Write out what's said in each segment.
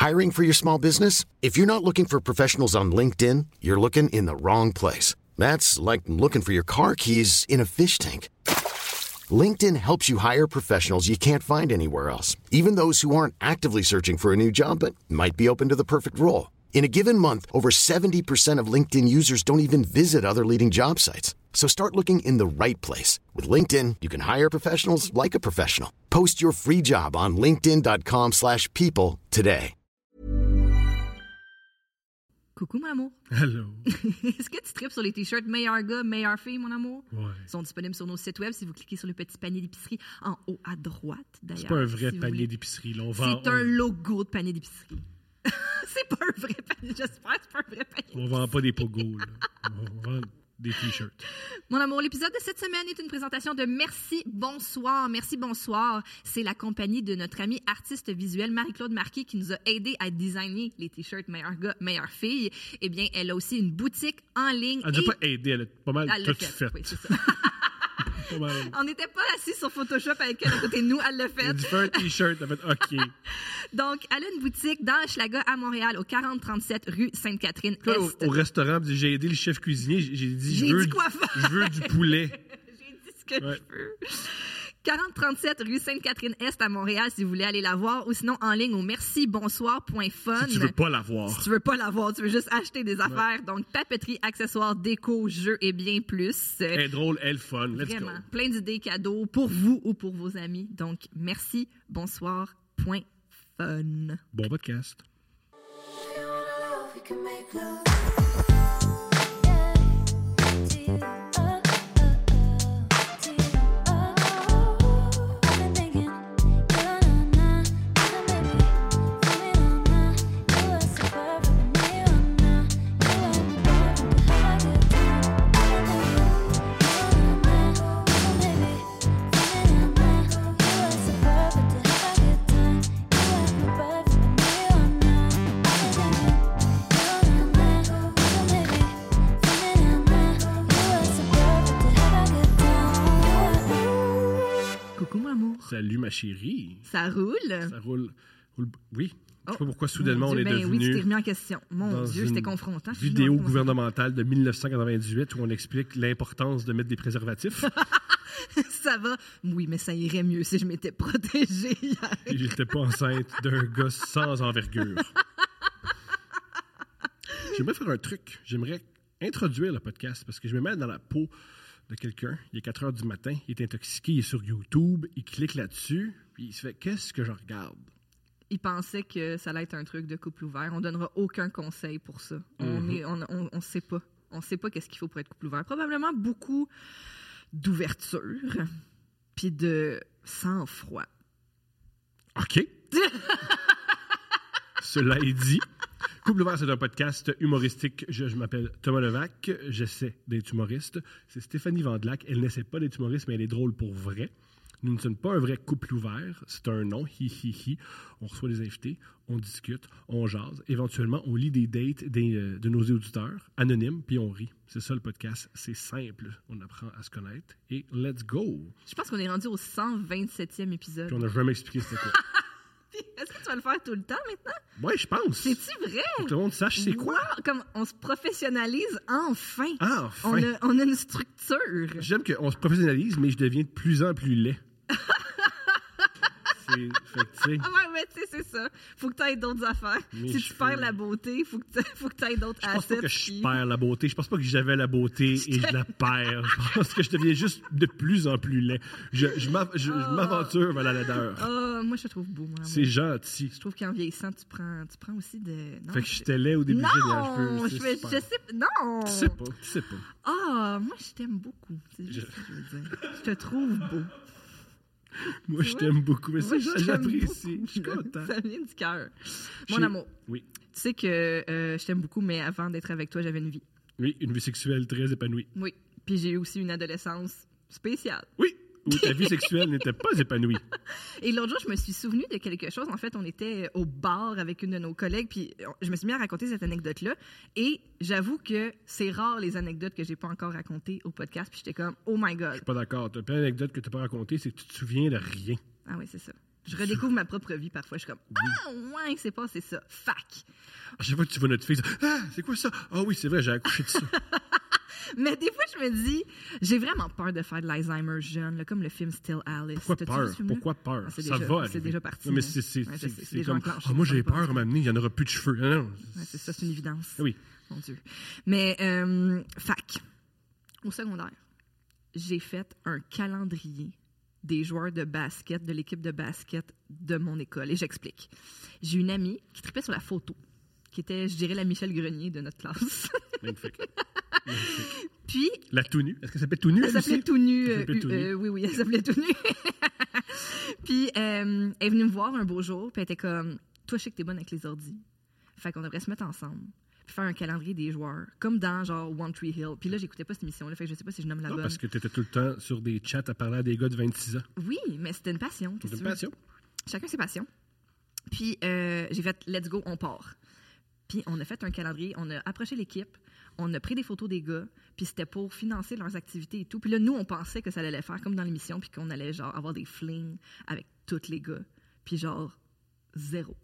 Hiring for your small business? If you're not looking for professionals on LinkedIn, you're looking in the wrong place. That's like looking for your car keys in a fish tank. LinkedIn helps you hire professionals you can't find anywhere else, even those who aren't actively searching for a new job but might be open to the perfect role. In a given month, over 70% of LinkedIn users don't even visit other leading job sites. So start looking in the right place. With LinkedIn, you can hire professionals like a professional. Post your free job on linkedin.com/people today. Coucou, mon amour. Hello. Est-ce que tu tripes sur les t-shirts meilleur gars, meilleure fille, mon amour? Ouais. Ils sont disponibles sur nos sites web si vous cliquez sur le petit panier d'épicerie en haut à droite, d'ailleurs. C'est pas un vrai si panier d'épicerie. Là. C'est un logo de panier d'épicerie. C'est pas un vrai panier, j'espère que c'est pas un vrai panier. On vend pas des pogos. Là. On vend des t-shirts. Mon amour, l'épisode de cette semaine est une présentation de Merci Bonsoir. Merci Bonsoir, c'est la compagnie de notre amie artiste visuelle Marie-Claude Marquis qui nous a aidé à designer les t-shirts meilleur gars, meilleure fille. Eh bien, elle a aussi une boutique en ligne. Elle n'a pas aidé, elle a pas mal tout fait. Oui, c'est ça. On n'était pas assis sur Photoshop avec elle à côté de nous, elle l'a fait. Il y a différents t-shirts, elle a fait OK. Donc, elle a une boutique dans Hochelaga à Montréal, au 4037 rue Sainte-Catherine-Est. Au restaurant, j'ai aidé le chef cuisinier, j'ai dit je veux du poulet. J'ai dit ce que je veux. 4037 rue Sainte-Catherine-Est à Montréal, si vous voulez aller la voir, ou sinon en ligne au mercibonsoir.fun. Si tu veux pas la voir. Si tu veux pas la voir, tu veux juste acheter des affaires. Donc, papeterie, accessoires, déco, jeux et bien plus. Elle est drôle, elle est fun. Let's Vraiment, go. plein d'idées cadeaux pour vous ou pour vos amis. Donc, mercibonsoir.fun. Bon podcast. Salut ma chérie. Ça roule? Ça roule. Oui. Je sais pas pourquoi Dieu, soudainement on est devenu. Oui, tu t'es remis en question. Mon Dieu, c'était confrontant. Vidéo gouvernementale de 1998 où on explique l'importance de mettre des préservatifs. Ça va? Oui, mais ça irait mieux si je m'étais protégée hier. Et j'étais pas enceinte d'un gars sans envergure. J'aimerais faire un truc. J'aimerais introduire le podcast parce que je me mets dans la peau de quelqu'un. Il est 4 heures du matin, il est intoxiqué, il est sur YouTube, il clique là-dessus, puis il se fait « Qu'est-ce que je regarde? » Il pensait que ça allait être un truc de couple ouvert. On donnera aucun conseil pour ça. On sait pas. On sait pas qu'est-ce qu'il faut pour être couple ouvert. Probablement beaucoup d'ouverture puis de sang-froid. OK. Cela est dit. Couple ouvert, c'est un podcast humoristique. Je m'appelle Thomas Levac. J'essaie d'être humoriste. C'est Stéphanie Vandelac. Elle n'essaie pas d'être humoriste, mais elle est drôle pour vrai. Nous ne sommes pas un vrai couple ouvert. C'est un nom. Hi. On reçoit des invités, on discute, on jase. Éventuellement, on lit des dates de nos auditeurs anonymes, puis on rit. C'est ça le podcast. C'est simple. On apprend à se connaître. Et let's go! Je pense qu'on est rendu au 127e épisode. Puis on n'a jamais expliqué c'était quoi. Est-ce que tu vas le faire tout le temps maintenant? Oui, je pense. C'est-tu vrai? Pour que tout le monde sache c'est quoi. Wow, comme on se professionnalise enfin. Enfin. On a une structure. J'aime qu'on se professionnalise, mais je deviens de plus en plus laid. Ouais, mais tu sais, c'est ça. Faut que tu aies d'autres affaires. Si tu perds la beauté, faut que tu aies d'autres assets. Je pense pas que je perds la beauté. Je pense pas que j'avais la beauté et je la perds. Je pense que je deviens juste de plus en plus laid. Je m'aventure vers la laideur. Moi, je te trouve beau. Moi, c'est gentil. Je trouve qu'en vieillissant, tu prends aussi de... Non, fait que j'étais laid au début de Non, je sais... Non! Tu sais pas. Moi, je t'aime beaucoup. C'est juste ce que je veux dire. Je te trouve beau. Moi, je t'aime beaucoup, mais ça, j'apprécie. Je suis content. Ça vient du cœur. Mon amour. Oui. Tu sais que je t'aime beaucoup, mais avant d'être avec toi, j'avais une vie. Oui, une vie sexuelle très épanouie. Oui. Puis j'ai eu aussi une adolescence spéciale. Oui. Où ta vie sexuelle n'était pas épanouie. Et l'autre jour, je me suis souvenu de quelque chose. En fait, on était au bar avec une de nos collègues, puis je me suis mis à raconter cette anecdote-là. Et j'avoue que c'est rare les anecdotes que j'ai pas encore racontées au podcast. Puis j'étais comme, oh my God. Je suis pas d'accord. T'as plein d'anecdotes que t'as pas racontées, c'est que tu te souviens de rien. Ah oui, c'est ça. Je redécouvre ma propre vie parfois. Je suis comme, ouais, c'est passé ça. Fac. À chaque fois que tu vois notre fille, c'est quoi ça? Ah oui, c'est vrai, j'ai accouché de ça. Mais des fois, je me dis, j'ai vraiment peur de faire de l'Alzheimer jeune, là, comme le film Still Alice. Pourquoi peur? Pourquoi peur? Ça va arriver. C'est déjà parti. Non, mais c'est comme, moi, j'ai peur, à m'amener, il n'y en aura plus de cheveux. Non. Ouais, c'est ça, c'est une évidence. Oui. Mon Dieu. Mais, fac, au secondaire, j'ai fait un calendrier des joueurs de basket, de l'équipe de basket de mon école. Et j'explique. J'ai une amie qui tripait sur la photo, qui était, je dirais, la Michel Grenier de notre classe. Magnifique. Puis... La tout nue. Est-ce qu'elle s'appelait tout nue? Elle s'appelait tout nue. Oui, elle s'appelait tout nue. Puis elle est venue me voir un beau jour, puis elle était comme, toi, je sais que t'es bonne avec les ordis. Fait qu'on devrait se mettre ensemble, puis faire un calendrier des joueurs, comme dans genre One Tree Hill. Puis là, j'écoutais pas cette émission-là, fait que je sais pas si je nomme la bonne. Parce que t'étais tout le temps sur des chats à parler à des gars de 26 ans. Oui, mais c'était une passion. C'était une passion. Chacun ses passions. Puis j'ai fait, let's go, on part. Puis on a fait un calendrier, on a approché l'équipe, on a pris des photos des gars, puis c'était pour financer leurs activités et tout. Puis là, nous, on pensait que ça allait faire comme dans l'émission, puis qu'on allait genre avoir des flings avec tous les gars. Puis genre, zéro.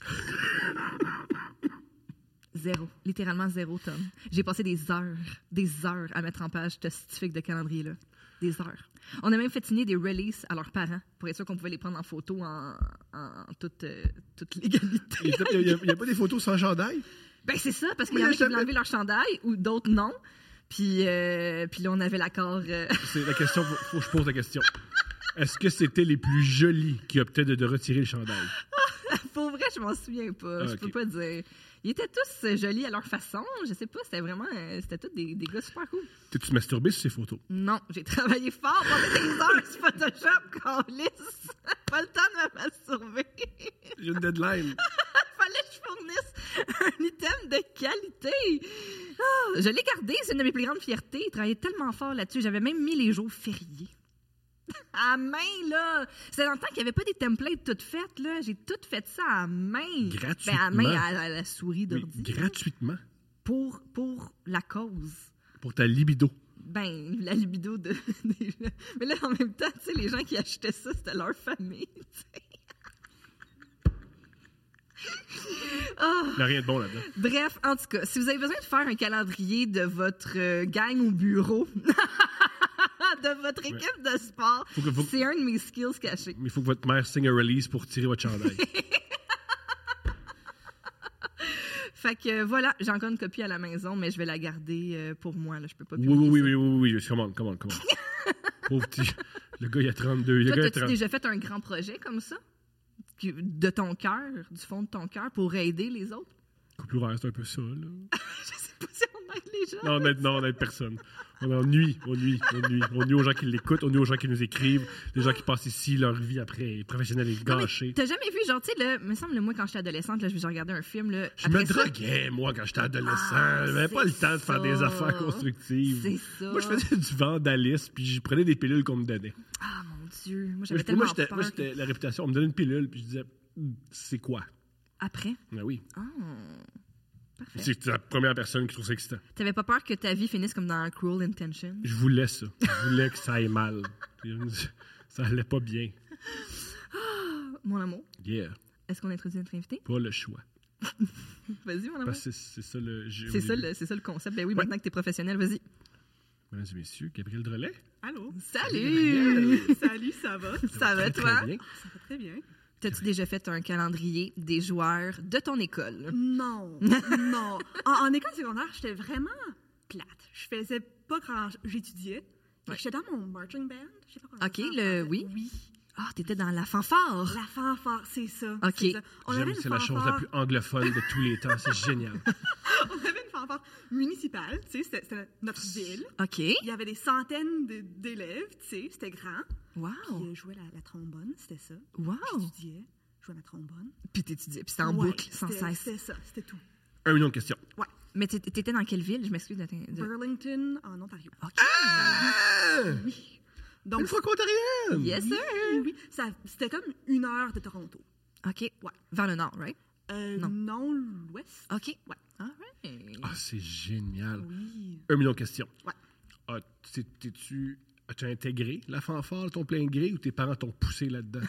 Zéro. Littéralement zéro, Tom. J'ai passé des heures à mettre en page ce stifique de calendrier-là. Des heures. On a même fait signer des releases à leurs parents pour être sûr qu'on pouvait les prendre en photo en toute légalité. Il n'y a pas des photos sans chandail? Ben c'est ça, parce qu'il y en a qui voulaient enlever leur chandail ou d'autres non. Puis là, on avait l'accord. C'est la question, faut que je pose la question. Est-ce que c'était les plus jolis qui optaient de retirer le chandail? Pour vrai, je m'en souviens pas. Je peux pas dire. Ils étaient tous jolis à leur façon. Je sais pas, c'était vraiment... C'était tous des gars super cool. T'es-tu masturbé sur ces photos? Non, j'ai travaillé fort pendant des heures sur Photoshop, câlisse. Pas le temps de me masturber. J'ai une deadline. Fallait que je fournisse un item de qualité. Je l'ai gardé, c'est une de mes plus grandes fiertés. Il travaillait tellement fort là-dessus. J'avais même mis les jours fériés. À main, là. C'était dans le temps qu'il n'y avait pas des templates toutes faites, là. J'ai tout fait ça à main. Gratuitement. Ben, à main, à la souris d'ordi. Oui, gratuitement. Pour la cause. Pour ta libido. Ben, la libido des gens. Mais là, en même temps, tu sais, les gens qui achetaient ça, c'était leur famille, tu sais. Il n'y a rien de bon là-dedans. Bref, en tout cas, si vous avez besoin de faire un calendrier de votre gang au bureau... de votre équipe de sport. C'est un de mes skills cachés. Mais il faut que votre mère signe un release pour tirer votre chandail. Fait que voilà, j'ai encore une copie à la maison, mais je vais la garder pour moi. Là. Je peux pas Oui. Comment. Pauvre petit. Le gars, il a 32. Toi, as-tu déjà fait un grand projet comme ça? De ton cœur, du fond de ton cœur, pour aider les autres? Couple ouvert, c'est un peu ça, là. Je sais pas si on aide les gens. Non, on n'aide personne. On nuit aux gens qui l'écoutent, on nuit aux gens qui nous écrivent, les gens qui passent ici, leur vie après professionnelle est gâchée. T'as jamais vu, genre, tu sais, me semble, moi, quand j'étais adolescente, là, je regardais un film, là. Je me droguais, moi, quand j'étais adolescent. J'avais pas le temps de faire des affaires constructives. C'est ça. Moi, je faisais du vandalisme, puis je prenais des pilules qu'on me donnait. Ah, mon Dieu. Moi, j'avais tellement peur. Moi, j'étais la réputation. On me donnait une pilule, puis je disais, c'est quoi? Après? Ben oui. Ah. Parfait. C'est la première personne qui trouve ça excitant. T'avais pas peur que ta vie finisse comme dans Cruel Intentions? Je voulais ça. Je voulais que ça aille mal. Ça allait pas bien. Mon amour. Yeah. Est-ce qu'on introduit notre invité? Pas le choix. Vas-y, mon amour. Parce que c'est ça le... C'est ça le concept. Ben oui, maintenant que t'es professionnel, vas-y. Mesdames et messieurs, Gabrielle Drolet. Allô? Salut! Salut, ça va? Ça va, toi? Très bien. Ça va très bien. T'as-tu déjà fait un calendrier des joueurs de ton école? Non. En école secondaire, j'étais vraiment plate. Je faisais pas grand... J'étudiais. Ouais. J'étais dans mon marching band. Je sais pas comment oui. Oui. Ah, t'étais dans la fanfare. La fanfare, c'est ça. OK. C'est ça. C'est la chose la plus anglophone de tous les temps. C'est génial. On avait une fanfare municipale, tu sais, c'était notre ville. OK. Il y avait des centaines d'élèves, tu sais, c'était grand. Wow. Puis je jouais la trombone, c'était ça. Wow. J'étudiais, je jouais ma trombone. Puis t'étudiais, puis c'était en boucle, sans cesse. C'était ça, c'était tout. 1 million de questions. Ouais. Mais t'étais dans quelle ville? Je m'excuse de... Burlington, en Ontario. OK. Ah! Oui. Donc, une fois ontarienne! Yes, sir! Oui. C'était comme 1 heure de Toronto. OK. Ouais. Vers le nord, right? Non, l'ouest. OK. Ouais. All right. Ah, c'est génial. Oui. 1 million de questions. Ouais. As-tu intégré la fanfare de ton plein gré ou tes parents t'ont poussé là-dedans?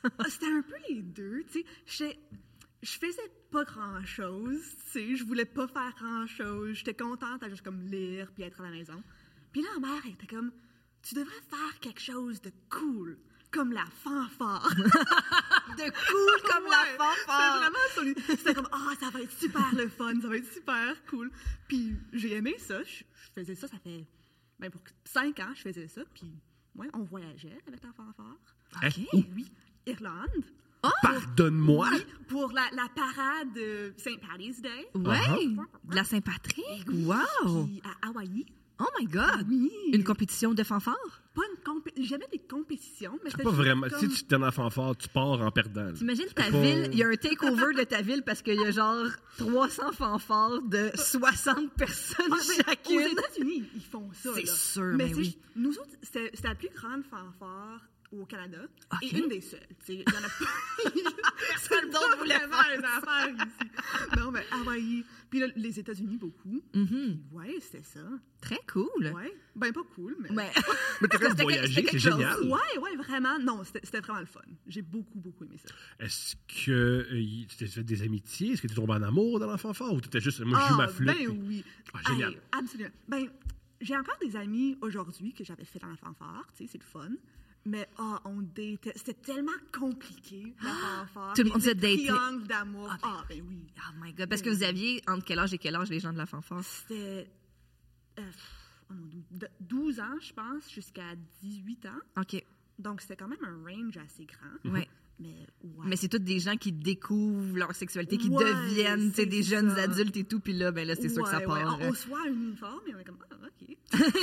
C'était un peu les deux, tu sais. Je faisais pas grand-chose, tu sais. Je voulais pas faire grand-chose. J'étais contente à juste comme lire puis être à la maison. Puis là, ma mère était comme, tu devrais faire quelque chose de cool, comme la fanfare. De cool comme la fanfare. C'était comme, ça va être super le fun, ça va être super cool. Puis j'ai aimé ça. Je faisais ça fait, pour 5 ans, je faisais ça. Puis, ouais, on voyageait avec la fanfare. OK. Oui, Irlande. Pardonne-moi. Oui, pour la parade de St. Patty's Day. Ouais, de la Saint-Patrick. Wow. Puis à Hawaï. Oh my God. Oui. Une compétition de fanfare? Pas jamais des compétitions, mais C'est c'était pas juste vraiment. comme... Si tu te donnes en fanfare, tu pars en perdant. T'imagines ta ville, il y a un takeover de ta ville parce qu'il y a genre 300 fanfares de 60 personnes chacune. Aux États-Unis, ils font ça. C'est là. sûr, mais mais oui. Nous autres, c'était la plus grande fanfare au Canada OK. et une des seules. Il y en a pas. Personne d'autre voulait faire une affaire ici. Non, mais Hawaï. Puis là, les États-Unis, beaucoup. Ouais, c'était ça. Très cool. Ouais. Ben, pas cool, mais. Mais Mais t'as quand même C'était voyagé, quelque c'est chose. génial. Ouais, vraiment. Non, c'était vraiment le fun. J'ai beaucoup aimé ça. Est-ce que tu t'es fait des amitiés? Est-ce que tu es tombé en amour dans la fanfare ou tu étais juste, moi, je joue ma flûte? Ben puis- oui. Génial. Hey, absolument. Ben, j'ai encore des amis aujourd'hui que j'avais fait dans la fanfare, tu sais, c'est le fun. Mais on datait. C'était tellement compliqué, la fanfare. Tout le monde se datait. Triangle d'amour. Ben oui. oh my God. Parce que vous aviez entre quel âge et quel âge les gens de la fanfare? C'était 12 ans, je pense, jusqu'à 18 ans. OK. Donc, c'était quand même un range assez grand. Ouais. Mais c'est tous des gens qui découvrent leur sexualité, qui Ouais, deviennent tu sais, c'est des jeunes ça. adultes et tout. Puis là, ben là, c'est sûr que ça ouais, part. On se voit un uniforme et on est comme, OK.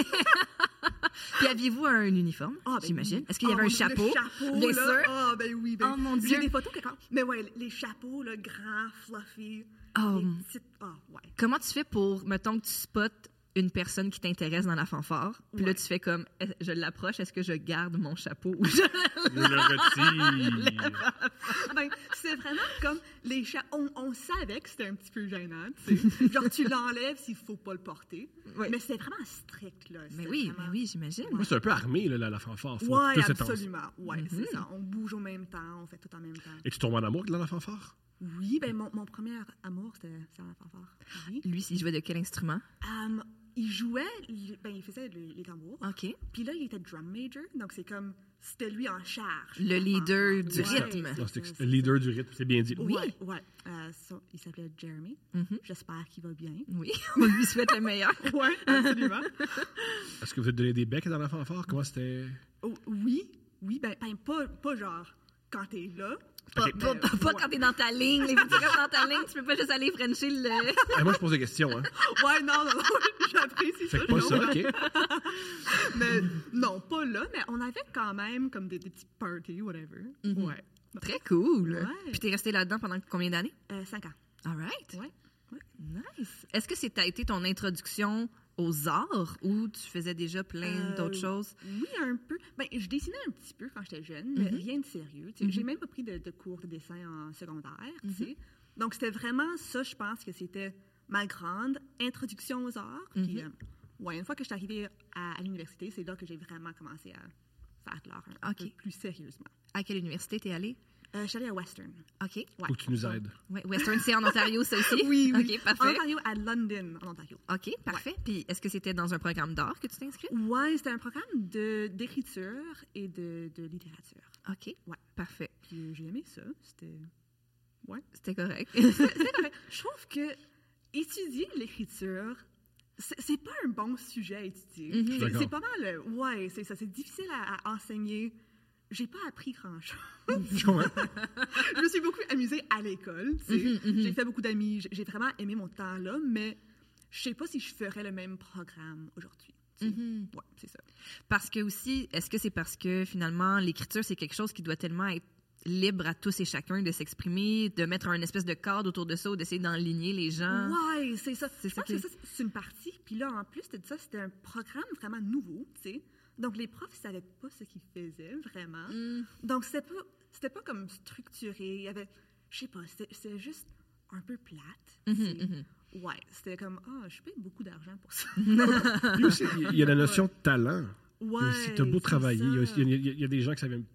Puis aviez-vous un uniforme, Ben j'imagine? oui. Est-ce qu'il y avait un mon Dieu, chapeau? Le chapeau, Bien là. sûr. Ben oui. Oh mon Dieu. J'ai des photos quelque part. Mais ouais, les chapeaux, là, grands, fluffy. Oh. Les petites... ouais. Comment tu fais pour, mettons que tu spots une personne qui t'intéresse dans la fanfare, puis là, tu fais comme, je l'approche, est-ce que je garde mon chapeau ou je... Je le retire. Ben, c'est vraiment comme les chapeaux. On savait que c'était un petit peu gênant, tu sais. Genre, tu l'enlèves s'il faut pas le porter. Oui. Mais c'est vraiment strict, là. Mais C'était oui, vraiment... j'imagine. Moi, c'est un peu armé, là, la fanfare. Faut Ouais, tout cet ensemble. absolument. Ouais, c'est ça. On bouge au même temps, on fait tout en même temps. Et tu tombes en amour dans la fanfare? Oui, ben mon premier amour, c'était la fanfare. Oui. Lui, il jouait de quel instrument? Il jouait, il faisait les tambours. OK. Puis là, il était drum major, donc c'est comme, c'était lui en charge. Le leader du Ouais, rythme. Non, c'est c'est ça, le leader du rythme, c'est bien dit. Oui. Ouais. Il s'appelait Jeremy. J'espère qu'il va bien. Oui, on lui souhaite le meilleur. Oui, absolument. Est-ce que vous êtes donné des becs dans la fanfare? Comment c'était? Oui, ben pas genre quand t'es là. Ok. Pas quand t'es dans ta ligne. Les petits restent dans ta ligne, tu peux pas juste aller frencher le... Moi, je pose des questions. Hein. Ouais, non, j'apprécie Fait ça. que pas non. ça, OK. Mais non, pas là, mais on avait quand même comme des petits parties, whatever. Ouais. Très cool. Ouais. Puis t'es resté là-dedans pendant combien d'années? 5 ans. All right. Ouais. Nice. Est-ce que ça a été ton introduction aux arts ou tu faisais déjà plein d'autres choses? Oui, un peu. Ben, je dessinais un petit peu quand j'étais jeune, mais rien de sérieux. Tu sais. J'ai même pas pris de cours de dessin en secondaire. Tu sais. Donc, c'était vraiment ça, je pense que c'était ma grande introduction aux arts. Puis, une fois que je suis arrivée à l'université, c'est là que j'ai vraiment commencé à faire de l'art un peu plus sérieusement. À quelle université t'es allée? Je suis allée à Western. OK. Ouais. Faut que tu nous aides. Ouais, Western, c'est en Ontario, ça aussi? Oui. OK, parfait. En Ontario, à London, en Ontario. OK, parfait. Puis est-ce que c'était dans un programme d'art que tu t'es inscrite? Oui, c'était un programme d'écriture et de littérature. OK, Ouais. parfait. Puis j'ai aimé ça. C'était... Ouais. C'était correct. C'est correct. Je trouve que étudier l'écriture, c'est pas un bon sujet à étudier. D'accord. C'est pas mal... Ouais, c'est ça. C'est difficile à enseigner. J'ai pas appris grand-chose. Je comprends. Je me suis beaucoup amusée à l'école. Tu sais. J'ai fait beaucoup d'amis. J'ai vraiment aimé mon temps là, mais je sais pas si je ferais le même programme aujourd'hui. Tu sais. Ouais, c'est ça. Parce que aussi, est-ce que c'est parce que finalement, l'écriture, c'est quelque chose qui doit tellement être libre à tous et chacun de s'exprimer, de mettre un espèce de cadre autour de ça ou d'essayer d'enligner les gens? Ouais, c'est ça. C'est Je ça pense que ça, c'est une partie. Puis là, en plus de ça, c'était un programme vraiment nouveau, tu sais. Donc, les profs ne savaient pas ce qu'ils faisaient, vraiment. Donc, c'était pas comme structuré. Il y avait, je sais pas, c'était juste un peu plate. Ouais, c'était comme, je paye beaucoup d'argent pour ça. Puis aussi, il y a la notion de talent. Ouais. Si tu as beau c'est travailler, ça. il y a des gens qui savent.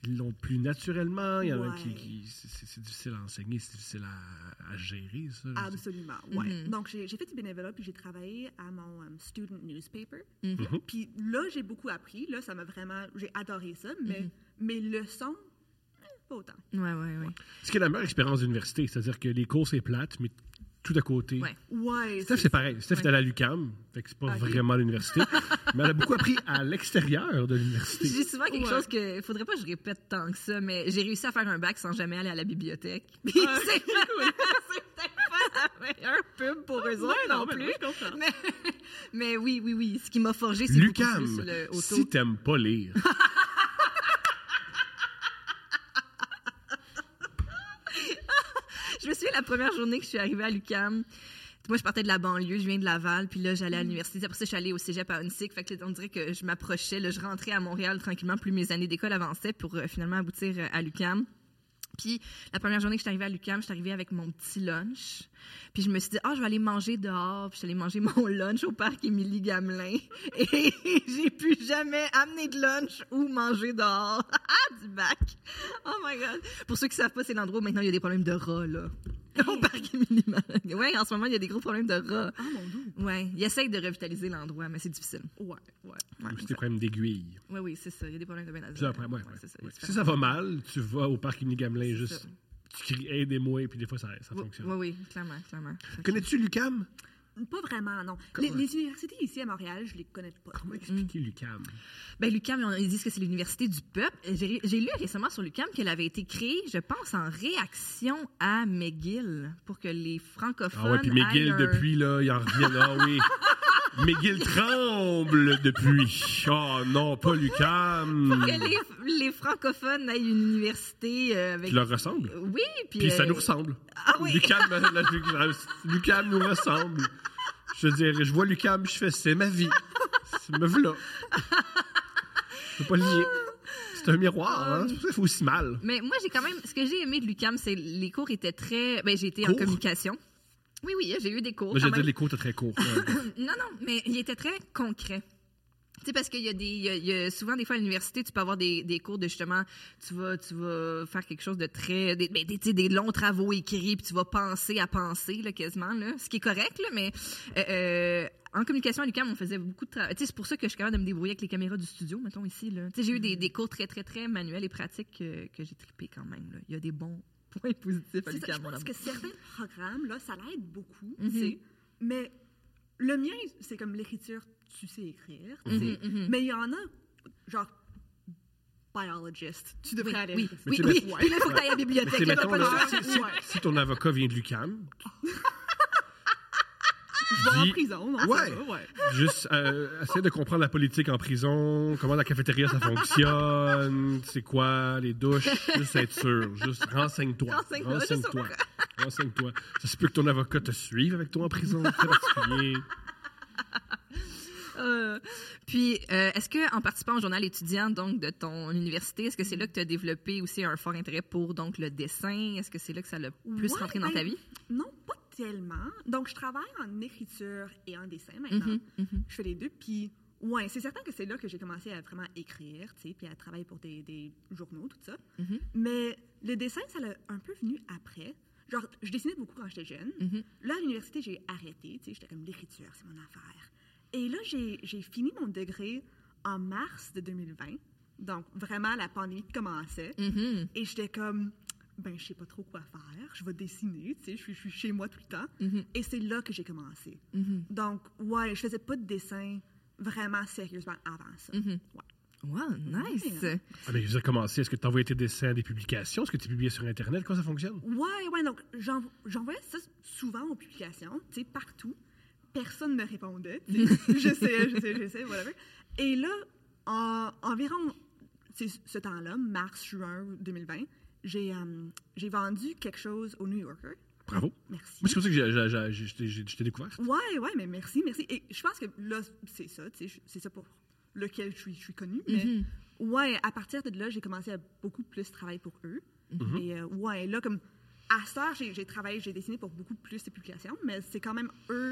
ils l'ont plus naturellement. Il y en a Ouais. qui c'est difficile à enseigner, c'est difficile à gérer, ça. Absolument, oui. Donc, j'ai fait du bénévolat, puis j'ai travaillé à mon student newspaper. Puis là, j'ai beaucoup appris. Là, ça m'a vraiment... J'ai adoré ça, mais mes leçons, pas autant. Ouais. Ce qui est la meilleure expérience d'université, c'est-à-dire que les cours, c'est plate, mais tout à côté... Ouais. Ouais. Steph, c'est pareil. Steph est allée à l'UQAM, fait que c'est pas vraiment l'université, mais elle a beaucoup appris à l'extérieur de l'université. J'ai souvent quelque chose que... Faudrait pas que je répète tant que ça, mais j'ai réussi à faire un bac sans jamais aller à la bibliothèque. Puis c'est peut-être pas la meilleure pub pour eux autres non plus. Je comprends. Mais oui. Ce qui m'a forgé, c'est beaucoup L'UQAM, plus le auto. si t'aimes pas lire... Je me souviens la première journée que je suis arrivée à l'UQAM. Moi, je partais de la banlieue, je viens de Laval, puis là, j'allais à l'université. Après ça, je suis allée au cégep à Huntsic. Fait que on dirait que je m'approchais. Là, je rentrais à Montréal tranquillement, plus mes années d'école avançaient pour finalement aboutir à l'UQAM. Puis la première journée que je suis arrivée à l'UQAM, je suis arrivée avec mon petit lunch. Puis je me suis dit, je vais aller manger dehors. Puis je suis allée manger mon lunch au parc Émilie-Gamelin. Et j'ai plus jamais amené de lunch ou manger dehors. Du bac. Oh my God. Pour ceux qui ne savent pas, c'est l'endroit où maintenant il y a des problèmes de rats, là. Au parc Émilie-Gamelin. Oui, en ce moment, il y a des gros problèmes de rats. Ah, mon Dieu. Oui, ils essayent de revitaliser l'endroit, mais c'est difficile. Ouais. C'est des problèmes d'aiguilles. Oui, c'est ça. Il y a des problèmes de ménage. C'est ça. Ouais. Si ça va mal, tu vas au parc Émilie-Gamelin, C'est juste... ça. Tu cries « aidez-moi » et puis des fois, ça fonctionne. Oui, clairement. Connais-tu l'UQAM? Pas vraiment, non. Comment? Les universités ici à Montréal, je les connais pas. Comment expliquer l'UQAM? Ben, l'UQAM, ils disent que c'est l'université du peuple. J'ai lu récemment sur l'UQAM qu'elle avait été créée, je pense, en réaction à McGill, pour que les francophones... Ah ouais, puis McGill, depuis, là, il en revient. Ah oui. McGill tremble depuis. Oh non, pas l'UQAM. Pour que les francophones aient une université avec... Qui leur ressemble. Oui, Puis ça nous ressemble. Ah oui. L'UQAM nous ressemble. Je veux dire, je vois l'UQAM, je fais, c'est ma vie. Me voilà. Je peux pas le nier. C'est un miroir, hein? C'est pour ça qu'il faut aussi mal. Mais moi, j'ai quand même... Ce que j'ai aimé de l'UQAM, c'est les cours étaient très... Ben, j'ai été en Cours? communication. Oui, j'ai eu des cours. Moi, j'ai quand dit même. les cours étaient très courts. Non, mais il était très concret. Tu sais, parce qu'il y a souvent, des fois, à l'université, tu peux avoir des cours de, justement, tu vas faire quelque chose de très... des longs travaux écrits, puis tu vas penser à penser, là, quasiment, là, ce qui est correct, là, mais en communication à l'UQAM, on faisait beaucoup de travail. Tu sais, c'est pour ça que je suis capable de me débrouiller avec les caméras du studio, mettons, ici, là. Tu sais, j'ai eu des cours très, très, très manuels et pratiques que j'ai trippé quand même, là. Il y a des bons points positifs à C'est ça, l'UQAM. je pense que certains programmes, là, ça l'aide beaucoup, Mm-hmm. tu sais. Mais le mien, c'est comme l'écriture, tu sais écrire, tu sais. Mais il y en a, genre, biologist, tu devrais aller. Oui. Mais Puis tu sais, là, il faut que tu ailles à la bibliothèque. Mais là, mettons, t'as pas le là, choix. si ton avocat vient de l'UQAM, Je vais en dis- prison, non? Ouais. Ça va, ouais. juste essayer de comprendre la politique en prison, comment la cafétéria ça fonctionne, c'est quoi les douches, juste être sûr, juste renseigne-toi. Renseigne-toi, juste Renseigne-toi. Ça se peut que ton avocat te suive avec toi en prison, c'est très particulier. Puis, est-ce que en participant au journal étudiant donc de ton université, est-ce que c'est là que tu as développé aussi un fort intérêt pour donc le dessin? Est-ce que c'est là que ça l'a plus Ouais, rentré dans ta vie? Non, pas tellement. Donc, je travaille en écriture et en dessin maintenant. Je fais les deux. Puis, ouais, c'est certain que c'est là que j'ai commencé à vraiment écrire, tu sais, puis à travailler pour des journaux, tout ça. Mais le dessin, ça l'a un peu venu après. Genre, je dessinais beaucoup quand j'étais jeune. Là, à l'université, j'ai arrêté, tu sais, j'étais comme l'écriture, c'est mon affaire. Et là, j'ai fini mon degré en mars de 2020. Donc, vraiment, la pandémie commençait. Et j'étais comme, je sais pas trop quoi faire. Je vais dessiner, tu sais, je suis chez moi tout le temps. Et c'est là que j'ai commencé. Donc, ouais, je faisais pas de dessin vraiment sérieusement avant ça. Ouais. Wow, nice! Ouais. Ah, mais vous avez commencé, est-ce que tu envoyais tes dessins à des publications? Est-ce que tu publiais sur Internet? Comment ça fonctionne? Ouais, donc j'envoyais ça souvent aux publications, tu sais, partout. Personne ne me répondait. J'essayais, voilà. Et là, environ ce temps-là, mars-juin 2020, j'ai vendu quelque chose au New Yorker. Bravo. Merci. Moi, c'est comme ça que je t'ai découvert. Ouais, mais merci. Et je pense que là, c'est ça, tu sais, c'est ça pour lequel je suis connue. Mais ouais, à partir de là, j'ai commencé à beaucoup plus travailler pour eux. Et là, comme à cette heure, j'ai dessiné pour beaucoup plus de publications, mais c'est quand même eux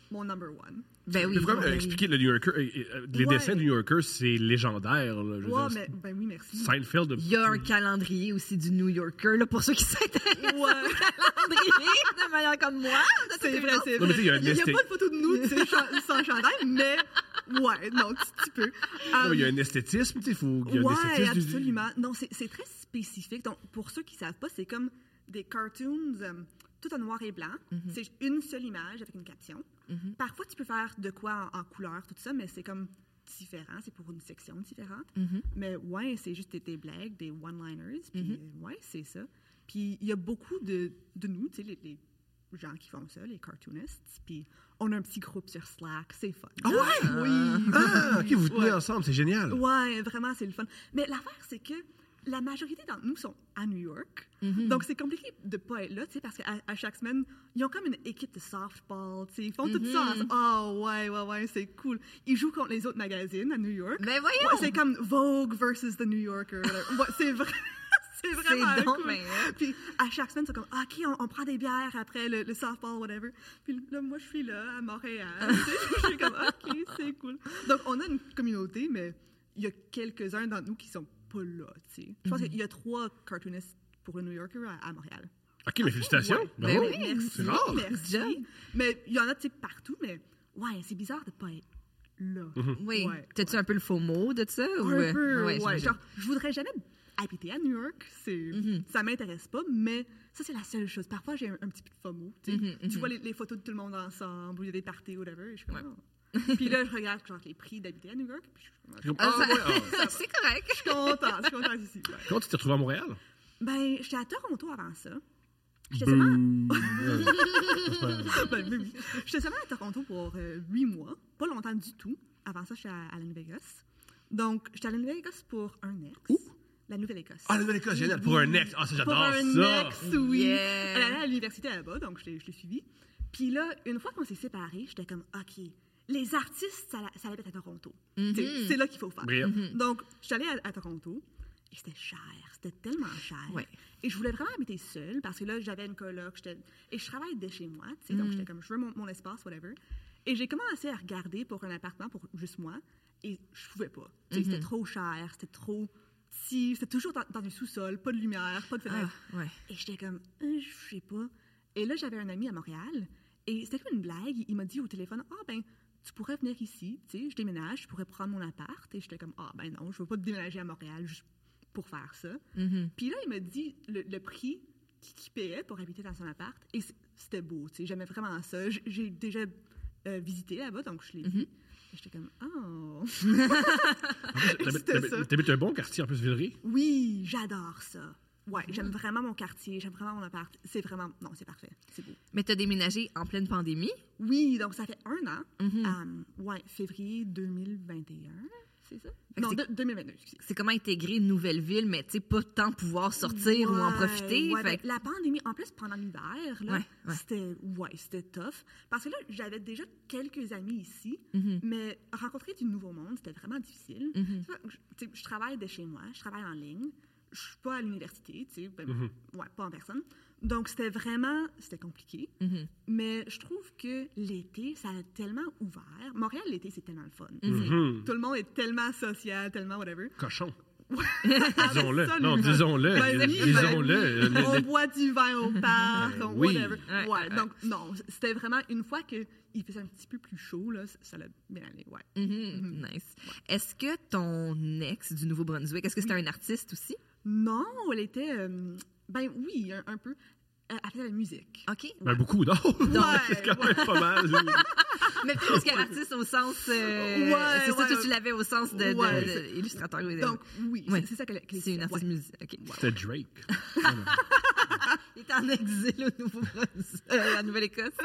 mon number one. Ben oui. Tu peux vraiment expliquer le New Yorker. Les dessins du New Yorker, c'est légendaire. Là, je veux dire, Ben oui, merci. Seinfeld. Il y a un calendrier aussi du New Yorker, là, pour ceux qui s'intéressent au calendrier, de manière comme moi. C'est vrai, c'est Non, mais vrai. il y a Il n'y a pas de photo de nous, tu sais, sans chandail, mais ouais, non, tu peux. Il y a un esthétisme, tu sais, il faut qu'il y ait un Ouais, esthétisme. absolument. Non, c'est très spécifique. Donc, pour ceux qui ne savent pas, c'est comme des cartoons tout en noir et blanc. C'est une seule image avec une caption. Parfois, tu peux faire de quoi en couleur, tout ça, mais c'est comme différent. C'est pour une section différente. Mais ouais, c'est juste des blagues, des one-liners. Puis ouais, c'est ça. Puis il y a beaucoup de nous, tu sais, les gens qui font ça, les cartoonists. Puis on a un petit groupe sur Slack. C'est fun. Ah ouais? Oui. Ah, OK, vous tenez ensemble, c'est génial. Ouais, vraiment, c'est le fun. Mais l'affaire, c'est que la majorité d'entre nous sont à New York. Donc, c'est compliqué de ne pas être là, tu sais, parce qu'à chaque semaine, ils ont comme une équipe de softball, tu sais. Ils font tout ça. Oh, ouais, c'est cool. Ils jouent contre les autres magazines à New York. Mais voyons! Ouais, c'est comme Vogue versus The New Yorker. Ouais, c'est vrai. C'est vraiment donc cool. Puis à chaque semaine, c'est comme, OK, on prend des bières après le softball, whatever. Puis là, moi, je suis là, à Montréal. Tu sais, je suis comme, OK, c'est cool. Donc, on a une communauté, mais il y a quelques-uns d'entre nous qui sont pas là, tu sais. Je pense qu'il y a 3 cartoonistes pour le New Yorker à Montréal. OK, mais félicitations. Ouais. Bravo. Ben oui, Merci. C'est rare. Merci. Mais il y en a, tu sais, partout, mais ouais, c'est bizarre de pas être là. Oui. Ouais, T'as-tu un peu le FOMO de ça? Ou... Un peu, ouais. j'imagine. Genre, je voudrais jamais habiter à New York. Ça m'intéresse pas, mais ça, c'est la seule chose. Parfois, j'ai un petit peu de FOMO. Tu sais. Tu vois les photos de tout le monde ensemble, ou il y a des parties, whatever, et je suis comme, oh. Puis là, je regarde genre, les prix d'habiter à New York, puis je suis comme, C'est correct. je suis contente ici. Ouais. Comment tu t'es retrouvé à Montréal? Ben, j'étais à Toronto avant ça. J'étais seulement... ben, oui. J'étais seulement à Toronto pour 8 mois, pas longtemps du tout. Avant ça, j'étais à la Nouvelle-Écosse. Donc, j'étais à la Nouvelle-Écosse pour un ex. Où? La Nouvelle-Écosse. Ah, la Nouvelle-Écosse, génial. Pour un ex. Ah, ça, Pour j'adore un ça. ex, oui. Yeah. Elle allait à l'université là-bas, donc je l'ai suivie. Puis là, une fois qu'on s'est séparés, j'étais comme, OK, les artistes, ça allait être à Toronto. C'est là qu'il faut faire. Brillant. Donc, je suis allée à Toronto. Et c'était cher. C'était tellement cher. Ouais. Et je voulais vraiment habiter seule parce que là, j'avais une coloc. Et je travaille de chez moi. Tu sais, donc, j'étais comme, je veux mon espace, whatever. Et j'ai commencé à regarder pour un appartement pour juste moi. Et je pouvais pas. Tu sais, c'était trop cher. C'était trop petit. C'était toujours dans du sous-sol. Pas de lumière, pas de fenêtre. Ah, ouais. Et j'étais comme, je sais pas. Et là, j'avais un ami à Montréal. Et c'était comme une blague. Il m'a dit au téléphone, tu pourrais venir ici. Tu sais, je déménage. Je pourrais prendre mon appart. Et j'étais comme, non, je veux pas déménager à Montréal juste pour faire ça. Puis là, il m'a dit le prix qu'il payait pour habiter dans son appart. Et c'était beau, tu sais. J'aimais vraiment ça. J'ai déjà visité là-bas, donc je l'ai vu. Et j'étais comme, oh! T'habites un bon quartier, en plus, Villeray? Oui, j'adore ça. Ouais, j'aime vraiment mon quartier, j'aime vraiment mon appart. C'est vraiment... Non, c'est parfait. C'est beau. Mais t'as déménagé en pleine pandémie? Oui, donc ça fait 1 an. Ouais, février 2021, c'est ça? Non, 2022, excusez. C'est comment intégrer une nouvelle ville, mais tu sais, pas tant pouvoir sortir ou en profiter. Ouais, fait... ben, la pandémie, en plus, pendant l'hiver, là, Ouais. c'était tough. Parce que là, j'avais déjà quelques amis ici, mais rencontrer du nouveau monde, c'était vraiment difficile. Tu sais, je travaille de chez moi, je travaille en ligne, je suis pas à l'université, tu sais, ouais, pas en personne. Donc, c'était compliqué. Mais je trouve que l'été, ça a tellement ouvert. Montréal, l'été, c'est tellement le fun. Tout le monde est tellement social, tellement whatever. Cochon. Disons-le. Non, disons-le. Ben, Disons-le. On boit du vin au parc, oui. whatever. Ouais, donc, non, c'était vraiment une fois qu'il faisait un petit peu plus chaud, là, ça l'a bien allé, ouais. Nice. Est-ce que ton ex du Nouveau-Brunswick, est-ce que c'était un artiste aussi? Non, elle était... ben oui, un peu. Elle faisait la musique. OK. Ben beaucoup, non? C'est quand même pas mal. Mais peut-être qu'un artiste au sens... c'est ça, toi, tu l'avais au sens de illustrateur. Donc, oui, c'est ça qu'elle c'est une artiste musicale. Okay. C'était Drake. Il est en exil au Nouveau-Brunswick, en Nouvelle-Écosse.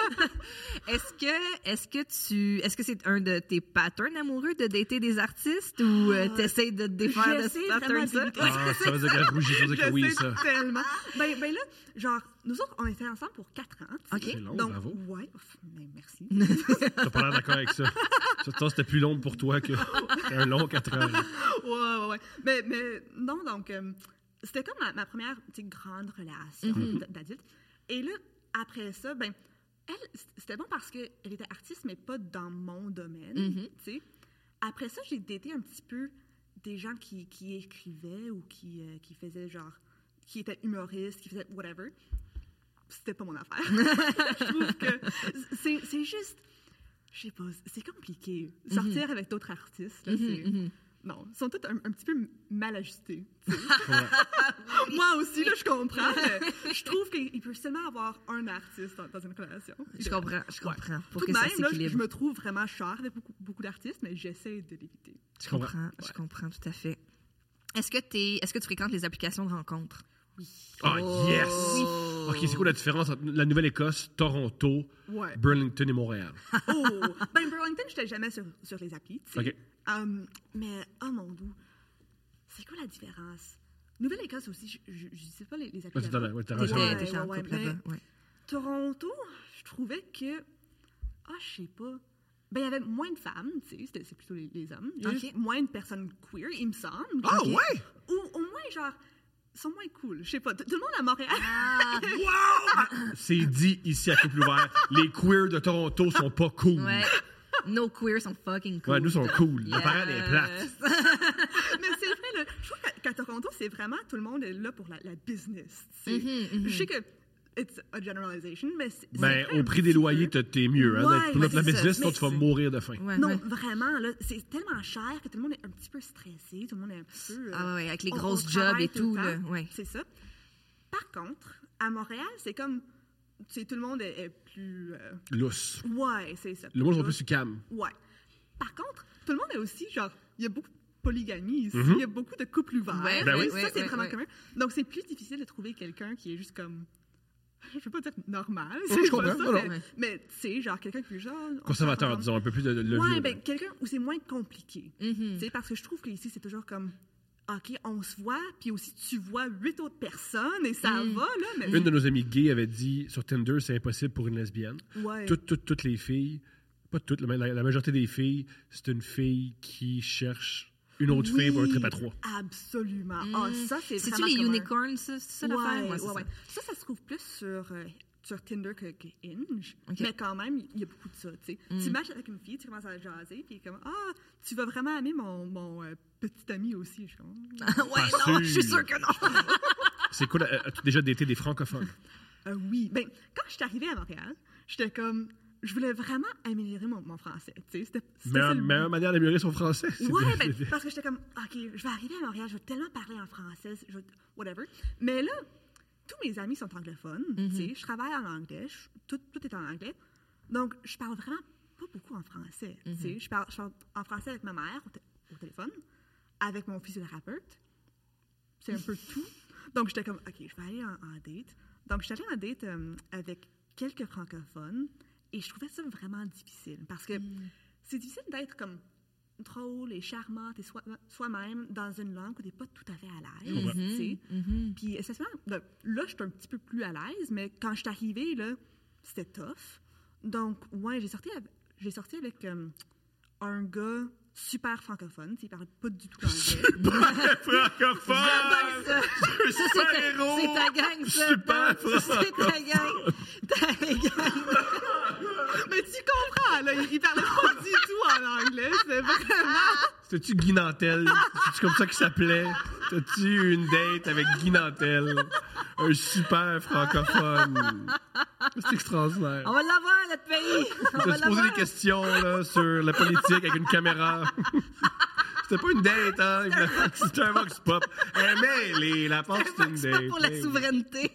Est-ce que c'est un de tes patterns amoureux de dater des artistes ou t'essayes de te défaire de ce pattern-là? Ça veut dire qu'elle rougit, ça veut dire que oui, ça. Tellement. Ben là, genre, nous autres, on était ensemble pour 4 ans. OK. C'est long, donc, bravo. Ouais, ben, merci. T'as pas l'air d'accord avec ça. Ça, c'était plus long pour toi qu'un long 4 ans. Ouais. Mais non, donc, c'était comme ma première grande relation d'adulte. Et là, après ça, ben, Elle, c'était bon parce qu'elle était artiste, mais pas dans mon domaine, Mm-hmm. tu sais. Après ça, j'ai daté un petit peu des gens qui écrivaient ou qui faisaient genre... qui étaient humoristes, qui faisaient whatever. C'était pas mon affaire. Je trouve que c'est juste... Je sais pas, c'est compliqué. Sortir avec d'autres artistes, là, c'est... Non, ils sont tous un petit peu mal ajustés. Moi aussi, là, je comprends. Mais je trouve qu'il peut seulement avoir un artiste dans une relation. Je comprends. Pour Tout que de ça même, là, s'équilibre. je me trouve vraiment chère avec beaucoup d'artistes, mais j'essaie de l'éviter. Je comprends tout à fait. Est-ce que tu fréquentes les applications de rencontres? Oui. Ah, yes! OK, c'est quoi la différence entre la Nouvelle-Écosse, Toronto, Ouais. Burlington et Montréal? Ben, Burlington, je n'étais jamais sur les applis, tu sais. OK. Mais, oh mon Dieu, c'est quoi la différence? Nouvelle-Écosse aussi, je ne sais pas les applis. Ouais, là-bas. t'as T'étais raison. en couple là-bas, ouais. Toronto, je trouvais que... je sais pas. Ben, il y avait moins de femmes, tu sais, c'est plutôt les hommes. Il y a Ok. juste moins de personnes queer, il me semble. Ah, Ok. ouais? Ou au moins, genre, ils sont moins cool. Je sais pas, tout le monde à Montréal... C'est dit ici à Couple Ouvert. Les queers de Toronto sont pas cool. Ouais. Nos queers sont fucking cool. Ouais, nous sont cool. Yes. La parade est plate. Mais c'est vrai, là, je trouve qu'à Toronto, c'est vraiment tout le monde est là pour la business. Tu sais. Je sais que it's a generalization, mais c'est Ben, vrai au un prix des petit loyers, peu. t'es mieux. Hein, Ouais, pour ouais, la c'est business, ça. sinon tu vas Mais mourir de faim. Ouais, Non, ouais. vraiment, là, c'est tellement cher que tout le monde est un petit peu stressé, tout le monde est un petit peu... Ah ouais, avec les on grosses jobs travaille et tout tout, le là. temps. Ouais. C'est ça. Par contre, à Montréal, c'est comme... Tu sais, tout le monde est plus... Lousse. Ouais, c'est ça. Le monde est plus sur cam. Ouais. Par contre, tout le monde est aussi, genre, il y a beaucoup de polygamie ici, Mhm. il y a beaucoup de couples ouverts. Ouais, Ben oui. Ça, c'est vraiment ouais. commun. Donc, c'est plus difficile de trouver quelqu'un qui est juste comme... Je veux pas dire normal, je c'est comprends, pas ça, non, non. mais tu sais, genre, quelqu'un qui est genre... Conservateur, disons, un peu plus de levier. Ouais, ben, quelqu'un où c'est moins compliqué. Mm-hmm. Tu sais, parce que je trouve qu'ici, c'est toujours comme... OK, on se voit, puis aussi, tu vois 8 autres personnes, et ça va, là, mais... Une de nos amies gays avait dit sur Tinder, c'est impossible pour une lesbienne. Ouais. Toutes les filles, pas toutes, mais la majorité des filles, c'est une fille qui cherche une autre fille pour un trip à trois. Absolument. Ah, ça, c'est C'est-tu vraiment les commun. unicorns, ça? C'est ça l'affaire? Ouais, c'est ouais, ça. ouais. Ça se trouve plus sur Tinder que Hinge. OK. Mais quand même, il y a beaucoup de ça, tu sais. Tu matches avec une fille, tu commences à jaser, puis comme, tu vas vraiment aimer mon petit ami aussi. Je suis comme, Ouais, Pas non, sûr. je suis sûre que non. C'est cool. As-tu déjà daté des francophones? Oui. Ben, quand je suis arrivée à Montréal, j'étais comme, je voulais vraiment améliorer mon français, tu sais. C'était ça le but. Meilleure manière d'améliorer son français. Ouais, ben, parce que j'étais comme, OK, je vais arriver à Montréal, je vais tellement parler en français, whatever. Mais là, tous mes amis sont anglophones, tu sais, je travaille en anglais, tout est en anglais. Donc, je parle vraiment pas beaucoup en français, tu sais. Je parle en français avec ma mère au téléphone, avec mon physiothérapeute. C'est un peu tout. Donc, j'étais comme, OK, je vais aller en date. Donc, je suis allée en date avec quelques francophones et je trouvais ça vraiment difficile parce que c'est difficile d'être comme drôle et charmante et soi-même dans une langue où tu n'es pas tout à fait à l'aise, tu sais. Puis, essentiellement, là, je suis un petit peu plus à l'aise, mais quand je suis arrivée, là, c'était tough. Donc, ouais, j'ai sorti avec un gars super francophone, il parlait pas du tout anglais. Francophone! Ça, c'est ta gang, ça. Super C'est ta gang. Mais tu comprends, là, il parlait pas du tout en anglais, c'est vraiment... C'était-tu Guy Nantel? C'est-tu comme ça qu'il s'appelait? T'as-tu une date avec Guy Nantel? Un super francophone. C'est extraordinaire. On va l'avoir, notre pays. On Tu va as posé des l'avoir. questions là, sur la politique avec une caméra. C'était pas une date, hein? C'était un vox pop. Mais la porte, c'est une C'est date. pas pour la Eh oui. souveraineté.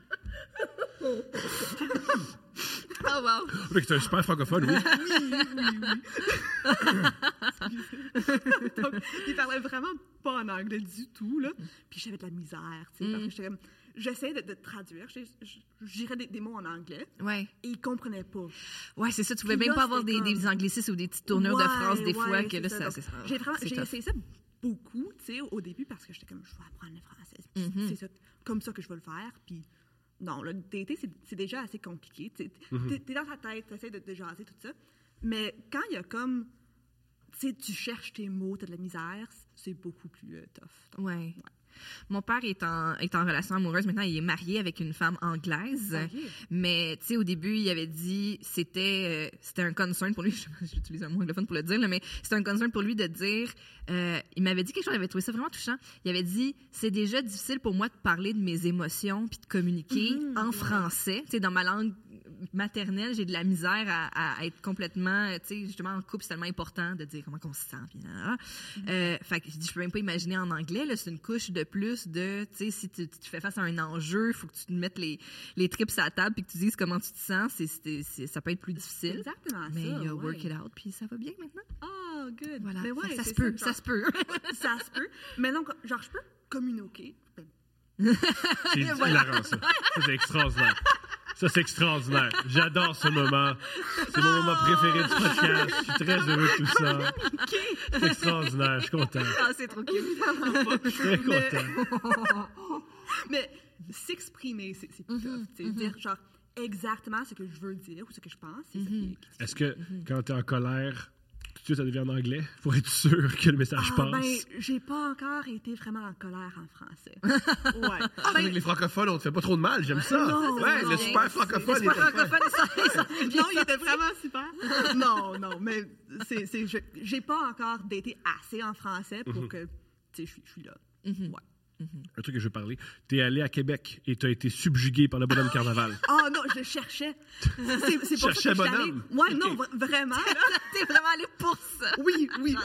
Oh wow. Fait que c'est un super francophone, oui. Donc, il parlait vraiment pas en anglais du tout, là. Puis j'avais de la misère, tu sais, parce que j'étais comme... J'essayais de traduire, j'irais des mots en anglais, Ouais. et il comprenait pas. Ouais, c'est ça. Tu pouvais Puis même là, pas avoir c'était des comme- anglicismes ou des petites tournures de phrases des Ouais, fois que c'est là, ça. ça, Donc, c'est ça. J'ai C'est tough. essayé ça beaucoup, tu sais, au début, parce que j'étais comme, je vais apprendre le français. Puis c'est ça, comme ça que je vais le faire, puis... Non, le dater, c'est déjà assez compliqué. T'es dans ta tête, t'essaies de jaser, tout ça. Mais quand il y a comme... Tu sais, tu cherches tes mots, t'as de la misère, c'est beaucoup plus tough. Donc, Ouais. Mon père est en relation amoureuse. Maintenant, il est marié avec une femme anglaise. Okay. Mais, tu sais, au début, il avait dit, c'était un concern pour lui. J'utilise un mot anglophone pour le dire, là, mais c'était un concern pour lui de dire, il m'avait dit quelque chose, il avait trouvé ça vraiment touchant. Il avait dit, c'est déjà difficile pour moi de parler de mes émotions puis de communiquer en français. Tu sais, dans ma langue maternelle, j'ai de la misère à être complètement, tu sais, justement, en couple, c'est tellement important de dire comment on se sent. Puis, fait que je peux même pas imaginer en anglais, là, c'est une couche de plus de, tu sais, si tu fais face à un enjeu, il faut que tu te mettes les trips à la table puis que tu dises comment tu te sens, ça peut être plus difficile. Exactement mais ça, work it out, puis ça va bien maintenant. Oh, good. Voilà. Mais ouais, ça se peut. ça se peut. Mais donc, genre, je peux communiquer. C'est hilarant, ça. Ça, c'est extraordinaire. Ça, c'est extraordinaire. J'adore ce moment. C'est mon moment préféré du podcast. Je suis très heureux de tout ça. C'est extraordinaire. Je suis content. Ah, c'est trop cute. Je suis très content. Mais s'exprimer, c'est plus tough. C'est dire, genre, exactement ce que je veux dire ou ce que je pense. C'est ça qui est Est-ce que quand tu es en colère, tout de suite, ça devient en anglais pour être sûr que le message passe? Ben, j'ai pas encore été vraiment en colère en français. Ouais. Avec les francophones, on te fait pas trop de mal. J'aime ça. Non, ouais, non, le super francophone. Non, il était vraiment super. Non, mais j'ai pas encore daté assez en français pour que, tu sais, je suis là. Ouais. Un truc que je veux parler. T'es allé à Québec et t'as été subjugué par le bonhomme carnaval. Oh non, je le cherchais. C'est pour ça que bonhomme? Ouais, non, vraiment. T'es vraiment allé pour ça. Oui.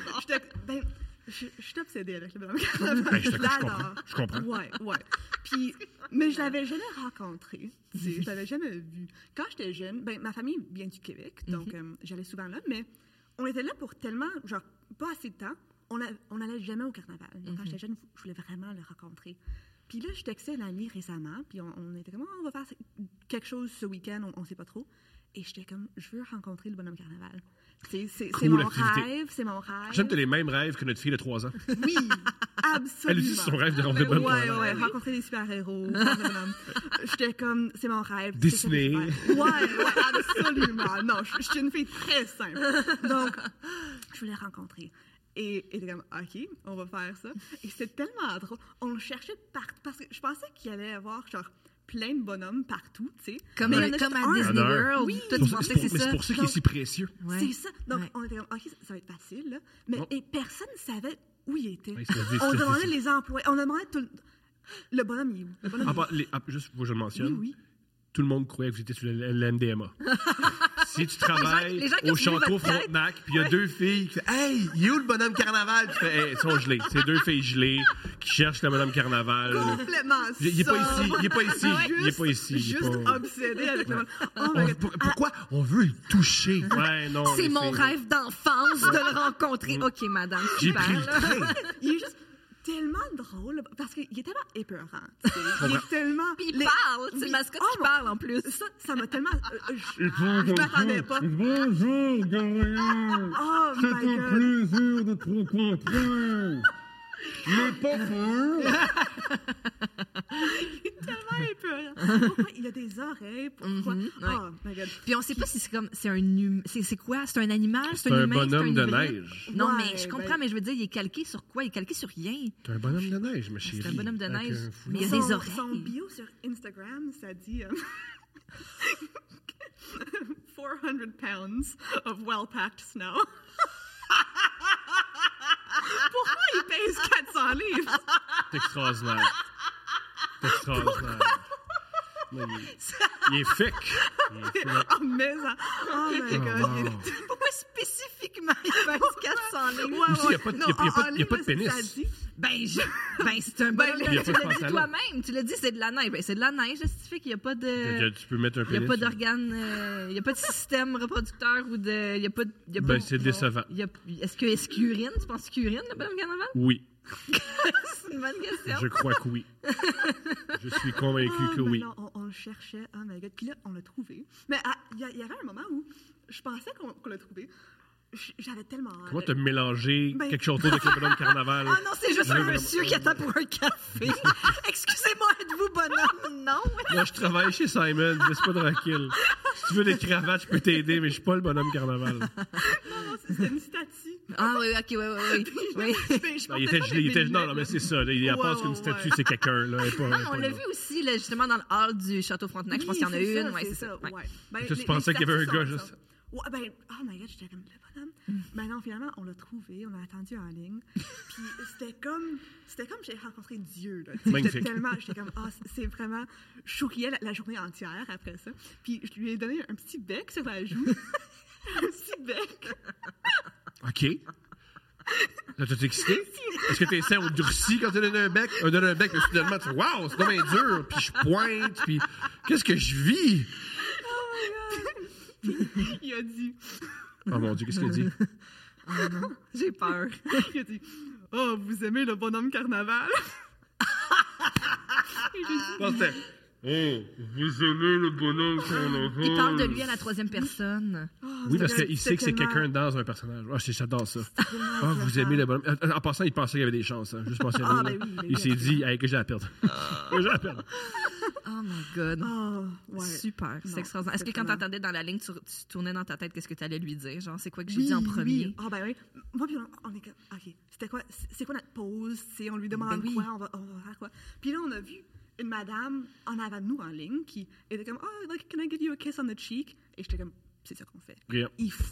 Je suis obsédée avec le bonhomme carnaval. Je comprends. Ouais. Puis, mais je l'avais jamais rencontré. Je l'avais jamais vu. Quand j'étais jeune, ma famille vient du Québec, donc j'allais souvent là, mais on était là pour tellement, genre, pas assez de temps. On n'allait jamais au carnaval. Donc, quand j'étais jeune, je voulais vraiment le rencontrer. Puis là, je textais l'ami récemment, puis on était comme, on va faire quelque chose ce week-end, on ne sait pas trop. Et j'étais comme, je veux rencontrer le bonhomme carnaval. C'est mon rêve, c'est mon rêve. J'aime que tu as les mêmes rêves que notre fille de 3 ans. Oui, absolument. Elle aussi, c'est son rêve de rencontrer le bonhomme carnaval. Ouais, rencontrer des super-héros. J'étais comme, c'est mon rêve. Disney. Ouais, absolument. Non, je suis une fille très simple. Donc, je voulais rencontrer. Et était comme, OK, on va faire ça. Et c'était tellement drôle. On le cherchait partout. Parce que je pensais qu'il y allait avoir, genre, plein de bonhommes partout, tu sais. Comme à Disney World. Oui. C'est pour ça qu'il est si précieux. Ouais. C'est ça. Donc, on était comme, OK, ça va être facile, là. Mais et personne ne savait où il était. Ouais, on demandait les employés. On demandait tout le bonhomme, il est où? Le bonhomme, juste, faut que je le mentionne. Oui. Tout le monde croyait que vous étiez sur le MDMA. Si tu travailles les gens qui au ont suivi Château votre tête. Frontenac, puis il y a 2 filles qui font « Hey, il est où le bonhomme carnaval? » Tu fais « Hey, ils sont gelés. » C'est 2 filles gelées qui cherchent le bonhomme carnaval. complètement Il n'est pas ici. Il n'est pas ici. Juste, Il est pas ici. Juste obsédé avec le bonhomme. Oh my God. Pourquoi on veut le toucher? Ouais, non. C'est les mon filles. rêve d'enfance de le rencontrer. OK, madame, J'ai super. pris le train. Il est juste tellement drôle parce qu'il est tellement épeurant. Tu sais. Il est tellement. Puis il parle. C'est le mascotte qui parle en plus. Ça m'a tellement. Je m'attendais pas. Bonjour, Gabriel. Oh C'est my un God. plaisir de te rencontrer. Les papas. Il est tellement épeurant. Pourquoi il a des oreilles? Pourquoi? ouais. Oh my God. Puis on sait pas si c'est comme c'est c'est quoi? C'est un animal? C'est un humain? bonhomme c'est un de hybride? neige. Non, Ouais, mais je comprends, mais je veux dire, il est calqué sur quoi? Il est calqué sur rien. C'est un bonhomme de neige, ma chérie. C'est un bonhomme de Avec neige. un fou- Mais il y a Son- des oreilles. Son bio sur Instagram, ça dit 400 pounds of well-packed snow. Pourquoi il pèse 400 livres? C'est extraordinaire. C'est extraordinaire. Il est fake. Oh, mais ça... Oh my God. wow. Pourquoi spécifiquement il pèse 400 livres? Ouais, Aussi, il n'y a pas de- non, il y a pas- en il y a pas de ligne, pénis. ça dit- C'est un bonhomme il y a de pas de neige. Tu l'as dit pantalon. toi-même. Tu l'as dit, c'est de la neige. Ben, c'est de la neige, ça signifie qu'il n'y a pas de... Tu peux mettre un Il n'y pénis. a pas d'organe, il n'y a pas de système reproducteur ou de... Il y a pas, il y a pas- C'est décevant. Est-ce qu'il urine? Tu penses qu'il urine, le bonhomme carnaval? Oui, C'est une bonne question. je crois que oui. Je suis convaincu que mais oui. non, on le cherchait. Oh my God. Puis là, on l'a trouvé. Mais il y avait un moment où je pensais qu'on l'a trouvé. J'avais tellement hâte. Comment t'as mélangé Ben- quelque chose d'autre avec le bonhomme carnaval? Ah non, c'est juste un Je- monsieur qui attend pour un café. Excusez-moi, êtes-vous bonhomme? Non. Moi, je travaille chez Simon. Laisse pas tranquille. Si tu veux des cravates, je peux t'aider, mais je suis pas le bonhomme carnaval. Non, c'était une statue. Ah oui, ok, oui. Il était gelé. Non, mais c'est ça. Il a pas qu'une statue, c'est quelqu'un. Là, On l'a vu aussi, là, justement, dans le hall du Château Frontenac. Je pense qu'il y en a une. Ouais, c'est ça. Ouais. Tu pensais qu'il y avait un gars juste... Ouais, oh my God, j'étais comme le bonhomme. Mais non, finalement, on l'a trouvé, on l'a attendu en ligne. Puis c'était comme j'ai rencontré Dieu. Là. Magnifique. J'étais comme, c'est vraiment... Je souriais la journée entière après ça. Puis je lui ai donné un petit bec sur la joue. Un petit bec. OK. Là, t'es excité? Est-ce que tes seins ont durci quand tu donné un bec? On donne un bec, mais soudainement, tu dis, wow, c'est dommage dur. Puis je pointe, puis qu'est-ce que je vis? Il a dit... Oh mon Dieu, qu'est-ce qu'il a dit? Oh non, j'ai peur. Il a dit, oh, vous aimez le bonhomme carnaval? Je pense que c'était, oh, vous aimez le bonhomme carnaval? Il parle de lui à la troisième personne. Oui, parce qu'il sait que c'est quelqu'un dans un personnage. J'adore ça. Vous aimez le bonhomme. En passant, il pensait qu'il y avait des chances. Hein. Juste penser à lui. Il s'est dit, que j'ai la perdre. Que j'ai la perdre. Oh my God. Ouais. Super. C'est extraordinaire. Est-ce que quand vraiment... t'entendais dans la ligne, tu tournais dans ta tête, qu'est-ce que tu allais lui dire? Genre, c'est quoi que j'ai dit en premier? Oui. Oui. Moi, puis on est comme, OK, c'est quoi notre pause? T'sais, on lui demande quoi? On va faire quoi? Puis là, on a vu une madame en avant de nous en ligne qui était comme, can I give you a kiss on the cheek? Et j'étais comme, c'est ça qu'on fait. Rien.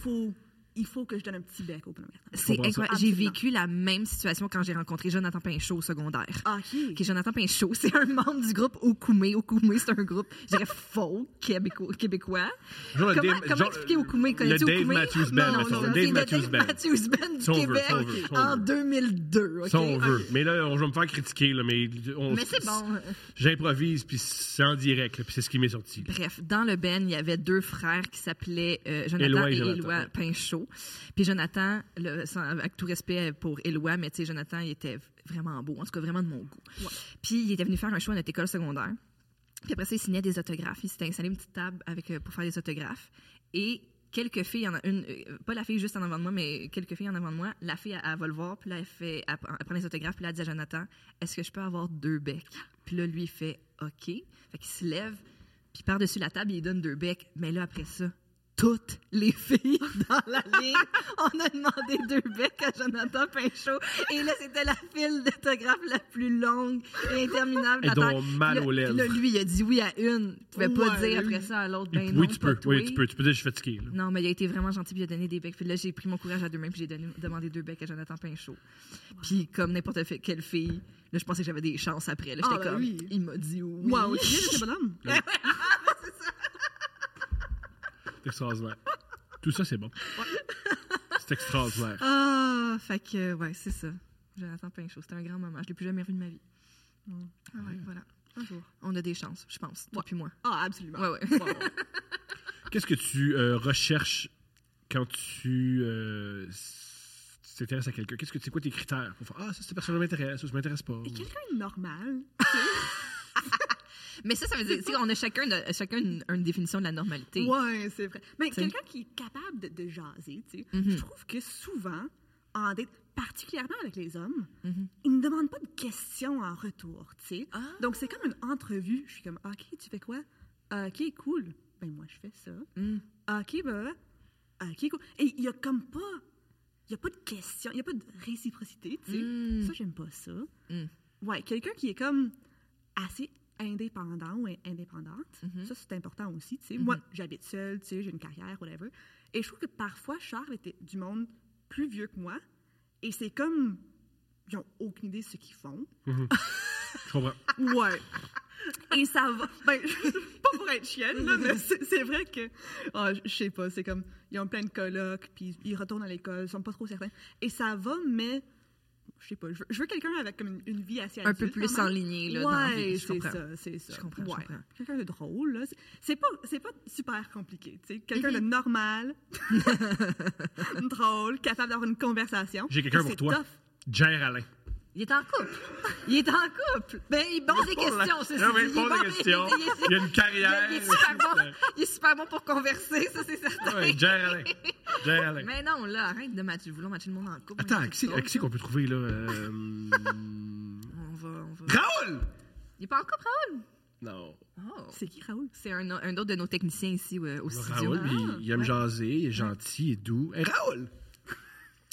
Il faut que je donne un petit bec au bonhomme. C'est incroyable. J'ai vécu la même situation quand j'ai rencontré Jonathan Pinchot au secondaire. OK. Jonathan Pinchot, c'est un membre du groupe Okoumé. Okoumé, c'est un groupe, je dirais, folk québécois. Comment expliquer Okoumé? Connais-tu Dave Okoumé? Matthews Band, Non, mettons. c'est Dave le Matthews Band. Matthews Band du Québec en 2002. Okay? Ça, on veut. Mais là, je vais me faire critiquer. Là, mais c'est bon. J'improvise, puis c'est en direct, puis c'est ce qui m'est sorti. Bref, dans le band, il y avait deux frères qui s'appelaient Jonathan et Éloi Pinchot. Puis Jonathan, avec tout respect pour Éloi, mais tu sais, Jonathan, il était vraiment beau, en tout cas vraiment de mon goût. Ouais. Puis il était venu faire un show à notre école secondaire. Puis après ça, il signait des autographes. Il s'était installé une petite table pour faire des autographes. Et quelques filles, il y en a une, pas la fille juste en avant de moi, mais quelques filles en avant de moi. La fille, elle va le voir, puis là, elle prend les autographes, puis là, elle dit à Jonathan, est-ce que je peux avoir 2 becs? Puis là, lui, il fait OK. Fait qu'il se lève, puis par-dessus la table, il donne 2 becs. Mais là, après ça, toutes les filles dans la ligne, on a demandé 2 becs à Jonathan Pinchot. Et là, c'était la file d'autographes la plus longue et interminable. Et donc mal aux lèvres. Là, lui, il a dit oui à une. Il ne pouvait pas dire après ça à l'autre, ben oui, non, tu peux. Tu peux dire je suis fatigué. Là. Non, mais il a été vraiment gentil, puis il a donné des becs. Puis là, j'ai pris mon courage à 2 mains, puis j'ai demandé 2 becs à Jonathan Pinchot. Wow. Puis comme n'importe quelle fille, là, je pensais que j'avais des chances après. Là, j'étais comme, il m'a dit oui. Wow, c'est bonhomme. C'est extraordinaire. Tout ça, c'est bon. C'est extraordinaire. Fait que, ouais, c'est ça. Jonathan Pinchot, c'était un grand moment. Je ne l'ai plus jamais vu de ma vie. Voilà. Un jour. On a des chances, je pense, toi puis moi. Absolument. Ouais. Qu'est-ce que tu recherches quand tu t'intéresses à quelqu'un? C'est quoi tes critères pour faire cette personne m'intéresse ou ça m'intéresse pas? Et quelqu'un de normal. Mais ça veut dire, tu sais, on a chacun une définition de la normalité. Oui, c'est vrai. Mais quelqu'un qui est capable de jaser, tu sais, je trouve que souvent, en date, particulièrement avec les hommes, ils ne demandent pas de questions en retour, tu sais. Donc, c'est comme une entrevue. Je suis comme, OK, tu fais quoi? OK, cool. Ben, moi, je fais ça. OK, OK, cool. Et il n'y a comme pas... Il n'y a pas de questions, il n'y a pas de réciprocité, tu sais. Ça, j'aime pas ça. Ouais, quelqu'un qui est comme assez... indépendant ou indépendante. Ça, c'est important aussi. Tu sais. Moi, j'habite seule, tu sais, j'ai une carrière, whatever. Et je trouve que parfois, Charles était du monde plus vieux que moi. Et c'est comme... Ils n'ont aucune idée de ce qu'ils font. Je comprends. Ouais. Et ça va... Ben, pas pour être chienne, là, mais c'est vrai que... je sais pas, c'est comme... Ils ont plein de colocs, puis ils retournent à l'école, ils sont pas trop certains. Et ça va, mais... Je sais pas, je veux quelqu'un avec comme une vie assez adulte. Un peu plus enligné, là, dans la vie. C'est ça. Je comprends. Quelqu'un de drôle, là. C'est pas super compliqué, tu sais. Quelqu'un de normal, drôle, capable d'avoir une conversation. J'ai quelqu'un pour toi. Jer Alain. Il est en couple. Ben, il pose des questions, c'est ça. Il pose des questions. Il a une carrière. Il est super bon pour converser, ça, c'est certain. Oui, Jer Alain. Mais non, là, arrête de vouloir matcher le monde en couple. Attends, qui qu'on peut trouver, là? On va... Raoul! Il est pas en couple, Raoul? Non. Oh. C'est qui, Raoul? C'est un autre de nos techniciens ici au studio. Raoul, il aime jaser, il est gentil, il est doux. Hey, Raoul!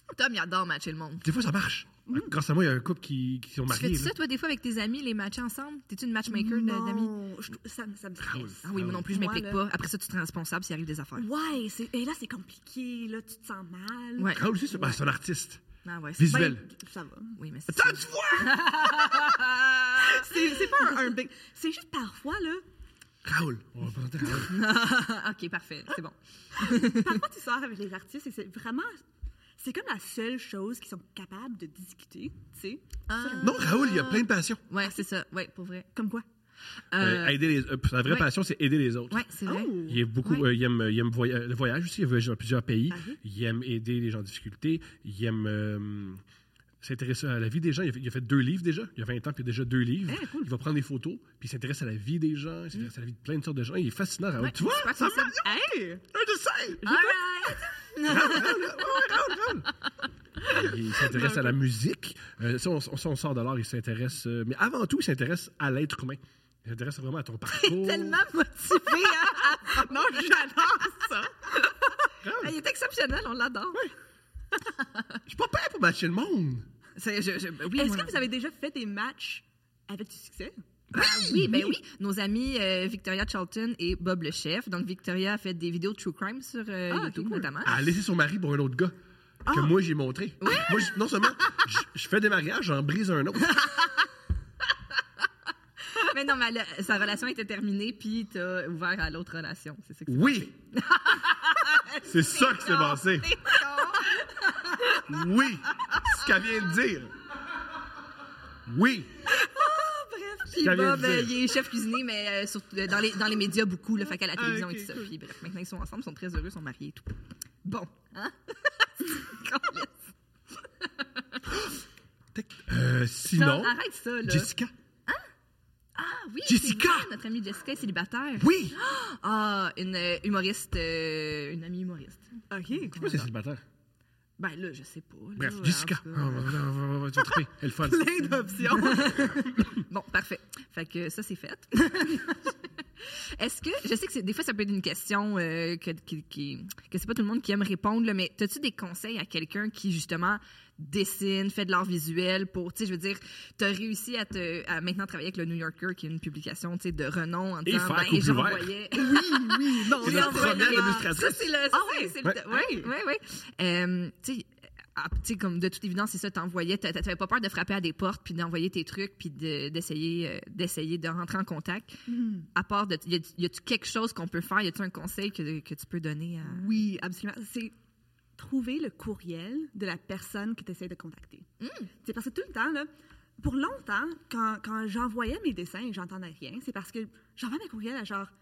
Tom, il adore matcher le monde. Des fois, ça marche. Grâce à moi, il y a un couple qui sont Tu mariés. fais ça, toi, des fois, avec tes amis, les matchs ensemble? T'es-tu une matchmaker d'amis? Non, ça me stresse. Ah oui, moi non plus, je Moi, m'implique là. pas. Après ça, tu te rends responsable s'il arrive des affaires. Ouais, et là, c'est compliqué. Là, tu te sens mal. Ouais. Raoul aussi, c'est un artiste. Ah ouais, Visuel. Ça va. Oui, mais c'est Attends, tu vois? C'est pas un big... C'est juste parfois, là... Raoul. On va présenter Raoul. OK, parfait, c'est bon. Parfois, tu sors avec les artistes et c'est vraiment... C'est comme la seule chose qu'ils sont capables de discuter, tu sais. Non, Raoul, il a plein de passions. Ouais, c'est ça. Ouais, pour vrai. Comme quoi? Aider sa vraie ouais. passion, c'est aider les autres. Ouais, c'est vrai. Oh! Il aime beaucoup, Ouais. il aime le voyage aussi. Il a voyagé dans plusieurs pays. Ah oui? Il aime aider les gens en difficulté. Il aime s'intéresser à la vie des gens. Il a fait 2 livres déjà. Il y a 20 ans, puis il a déjà 2 livres. Ah, cool. Il va prendre des photos, puis il s'intéresse à la vie des gens. Il s'intéresse à la vie de plein de sortes de gens. Il est fascinant, Raoul. Ouais, Tu vois? super Ça sensible. marche! Hey! Je sais! All right. Raoul. Il s'intéresse à la musique. Ça, on sort de l'art. Il s'intéresse... mais avant tout, il s'intéresse à l'être humain. Il s'intéresse vraiment à ton parcours. Tellement motivé, hein? Non, j'adore ça! Il est exceptionnel, on l'adore. Je suis pas prêt pour matcher le monde. Oui, Est-ce moi, que vous avez déjà fait des matchs avec du succès? oui. Nos amis Victoria Charlton et Bob le chef. Donc, Victoria a fait des vidéos de true crime sur YouTube, cool. notamment. Elle a laissé son mari pour un autre gars que moi, j'ai montré. Moi, non seulement, je fais des mariages, j'en brise un autre. Mais non, mais sa relation était terminée, puis t'as ouvert à l'autre relation. C'est ça que Oui! C'est ça qui s'est passé. Oui! Ce qu'elle vient de dire. Oui! Puis qu'elle vient Bob, de dire. il est chef cuisinier, mais surtout dans les médias beaucoup, là, fait qu'à la télévision et tout ça. Puis bref, maintenant ils sont ensemble, ils sont très heureux, ils sont mariés et tout. Bon, hein? Sinon, Non, arrête ça, là. Jessica. Ah oui, Jessica! c'est vrai, notre amie Jessica est célibataire. Oui! Ah, une humoriste, une amie humoriste. OK. Je sais pas si c'est célibataire. Ben là, je sais pas. Là, Bref, en Jessica. tout cas. Tu vas triper. Elle est fun. Plein d'options. Bon, parfait. Fait que ça, c'est fait. Est-ce que, je sais que des fois, ça peut être une question que c'est pas tout le monde qui aime répondre, là, mais as-tu des conseils à quelqu'un qui, justement, dessine, fait de l'art visuel pour, tu sais, je veux dire, t'as réussi à maintenant travailler avec le New Yorker, qui est une publication, tu sais, de renom, en disant, faire couple j'envoyais... Oui, non, C'est notre première illustratrice. Ça, c'est le... Oui. Tu sais, comme de toute évidence, c'est ça, t'envoyais, t'avais pas peur de frapper à des portes, puis d'envoyer tes trucs, puis d'essayer de rentrer en contact. À part de, y a-tu quelque chose qu'on peut faire? Y a-tu un conseil que tu peux donner à... Oui, absolument. C'est trouver le courriel de la personne que tu essaies de contacter. C'est parce que tout le temps, là, pour longtemps, quand j'envoyais mes dessins et j'entendais rien, c'est parce que j'envoyais mes courriels à genre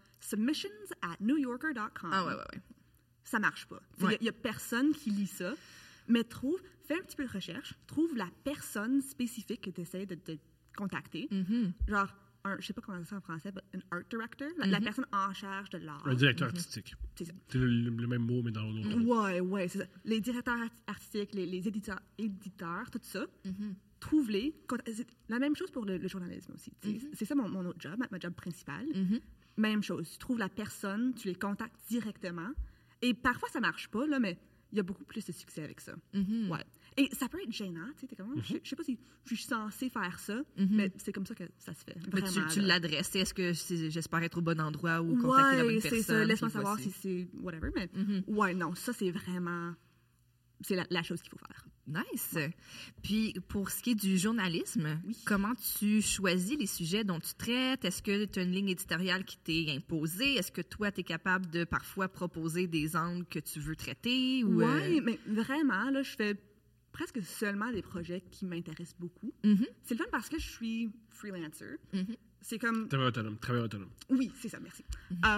submissions@newyorker.com. Ah ouais. Ça marche pas. Ouais. Il y a personne qui lit ça. Mais fais un petit peu de recherche, trouve la personne spécifique que tu essaies de contacter. Genre, je sais pas comment on dit ça en français, mais un art director, la personne en charge de l'art. Un directeur artistique. C'est ça. C'est le même mot, mais dans l'autre. Ouais, c'est ça. Les directeurs artistiques, les éditeurs, tout ça, trouve-les. C'est la même chose pour le journalisme aussi. C'est ça mon autre job, ma job principale. Même chose. Tu trouves la personne, tu les contactes directement. Et parfois, ça marche pas, là, mais il y a beaucoup plus de succès avec ça. Ouais. Et ça peut être gênant, tu sais, t'es comme, je sais pas si je suis censée faire ça, mais c'est comme ça que ça se fait. Mais Vraiment, tu là. l'adresses. Est-ce que j'espère être au bon endroit ou contacter la bonne Ouais, personne? c'est ça. Laisse-moi puis savoir voici. si c'est whatever, mais ouais, non, ça, c'est vraiment... C'est la chose qu'il faut faire. Nice. Puis, pour ce qui est du journalisme, comment tu choisis les sujets dont tu traites? Est-ce que tu as une ligne éditoriale qui t'est imposée? Est-ce que toi, tu es capable de parfois proposer des angles que tu veux traiter? Ou, Oui, mais vraiment, là, je fais presque seulement des projets qui m'intéressent beaucoup. C'est le fun parce que je suis freelancer. C'est comme... Travailleur autonome. Oui, c'est ça, merci.